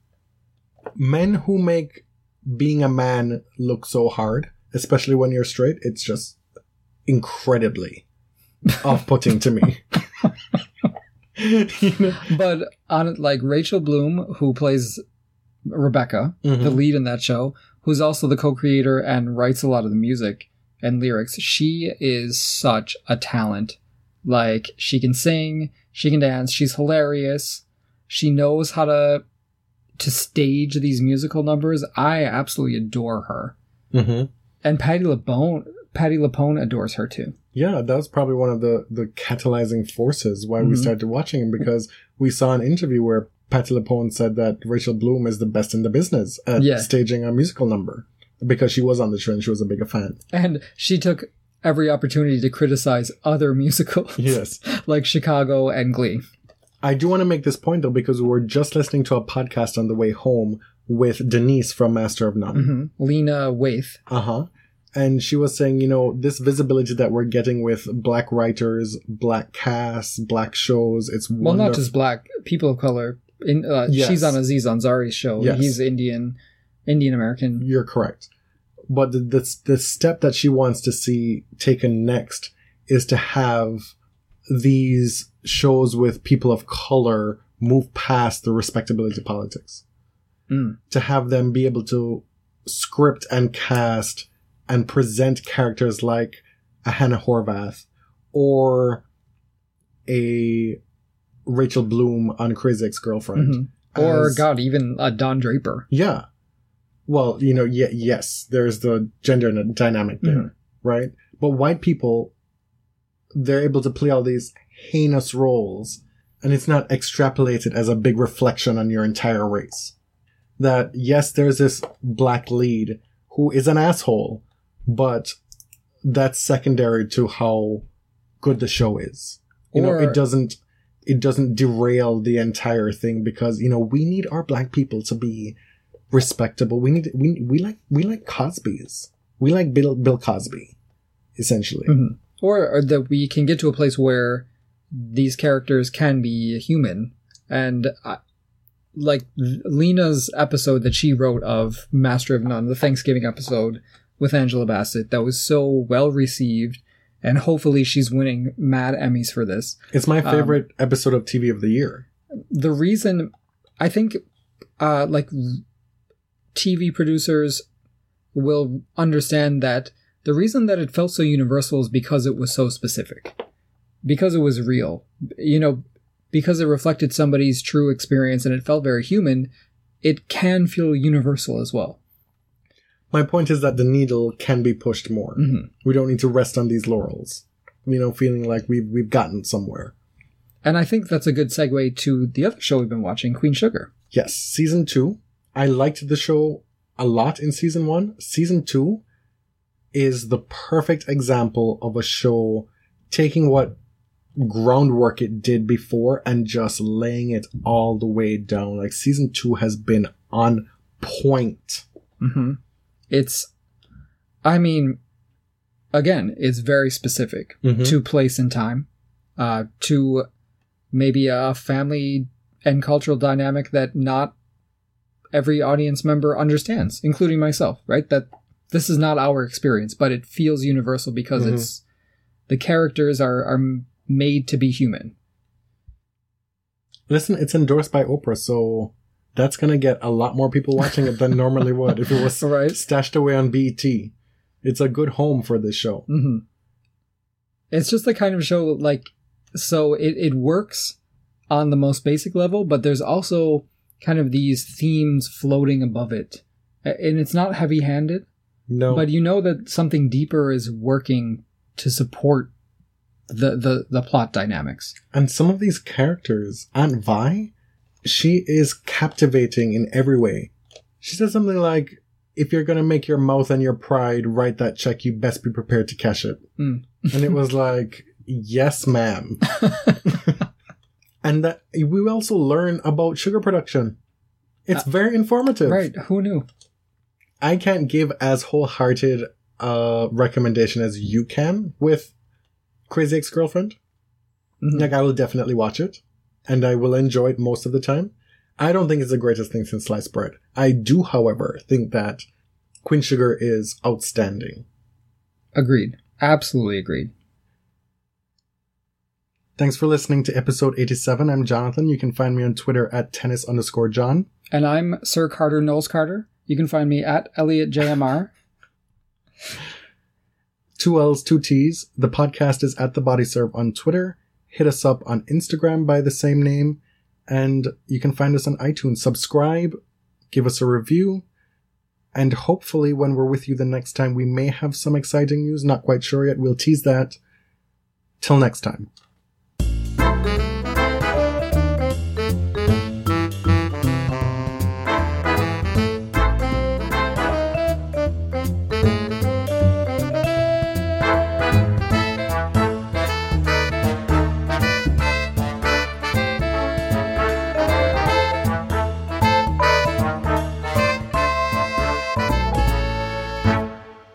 Men who make being a man look so hard, especially when you're straight, it's just incredibly off-putting to me. You know? But on like Rachel Bloom, who plays Rebecca, Mhm. the lead in that show, who's also the co-creator and writes a lot of the music and lyrics, she is such a talent. Like, she can sing, she can dance, she's hilarious. She knows how to to stage these musical numbers. I absolutely adore her. Mm-hmm. And Patti LuPone, Patti LuPone adores her too. Yeah, that was probably one of the, the catalyzing forces why we Mhm. started watching him, because we saw an interview where Patti LuPone said that Rachel Bloom is the best in the business at Yeah. staging a musical number, because she was on the show and she was a big fan. And she took every opportunity to criticize other musicals. Yes. Like Chicago and Glee. I do want to make this point, though, because we were just listening to a podcast on the way home with Denise from Master of None. Mm-hmm. Lena Waithe. Uh-huh. And she was saying, you know, this visibility that we're getting with black writers, black casts, black shows, it's Well, wonderful. not just black, people of color. In uh, Yes. She's on Aziz Ansari's show. Yes. He's Indian, Indian American. You're correct. But the, the, the step that she wants to see taken next is to have these shows with people of color move past the respectability politics. Mm. To have them be able to script and cast and present characters like a Hannah Horvath or a Rachel Bloom on Crazy Ex-Girlfriend. Mhm. Or, as- God, even uh, Don Draper. Yeah. Well, you know, yeah, yes, there's the gender dynamic there, Mhm. right? But white people, they're able to play all these heinous roles, and it's not extrapolated as a big reflection on your entire race. That, yes, there's this black lead who is an asshole, but that's secondary to how good the show is. You Or- know, it doesn't, it doesn't derail the entire thing, because, you know, we need our black people to be respectable. We need, we, we like, we like Cosby's. We like Bill, Bill Cosby, essentially. Mhm. Or, or that we can get to a place where these characters can be human. And uh, like Lena's episode that she wrote of Master of None, the Thanksgiving episode with Angela Bassett, that was so well received. And hopefully she's winning mad Emmys for this. It's my Um, favorite episode of T V of the year. The reason, I think, uh, like, T V producers will understand that the reason that it felt so universal is because it was so specific. Because it was real. You know, because it reflected somebody's true experience and it felt very human, it can feel universal as well. My point is that the needle can be pushed more. Mm-hmm. We don't need to rest on these laurels, you know, feeling like we've, we've gotten somewhere. And I think that's a good segue to the other show we've been watching, Queen Sugar. Yes, season two. I liked the show a lot in season one. Season two is the perfect example of a show taking what groundwork it did before and just laying it all the way down. Like, season two has been on point. Mm-hmm. It's, I mean, again, it's very specific Mm-hmm. to place and time, uh, to maybe a family and cultural dynamic that not every audience member understands, including myself, right? That this is not our experience, but it feels universal because Mm-hmm. it's, the characters are, are made to be human. Listen, it's endorsed by Oprah, so that's going to get a lot more people watching it than normally would if it was Right. stashed away on B E T. It's a good home for this show. Mm-hmm. It's just the kind of show, like, so it, it works on the most basic level, but there's also kind of these themes floating above it. And it's not heavy-handed, No. but you know that something deeper is working to support the, the, the plot dynamics. And some of these characters, Aunt Vi, she is captivating in every way. She says something like, if you're going to make your mouth and your pride write that check, you best be prepared to cash it. Mm. And it was like, yes, ma'am. And that we also learn about sugar production. It's Uh, very informative. Right, who knew? I can't give as wholehearted a recommendation as you can with Crazy Ex-Girlfriend. Mhm. Like, I will definitely watch it, and I will enjoy it most of the time. I don't think it's the greatest thing since sliced bread. I do, however, think that Queen Sugar is outstanding. Agreed. Absolutely agreed. Thanks for listening to episode eighty-seven. I'm Jonathan. You can find me on Twitter at tennis underscore John. And I'm Sir Carter Knowles Carter. You can find me at Elliot J M R. Two L's, two T's. The podcast is at The Body Serve on Twitter. Hit us up on Instagram by the same name. And you can find us on iTunes. Subscribe, give us a review, and hopefully when we're with you the next time, we may have some exciting news. Not quite sure yet. We'll tease that. Till next time.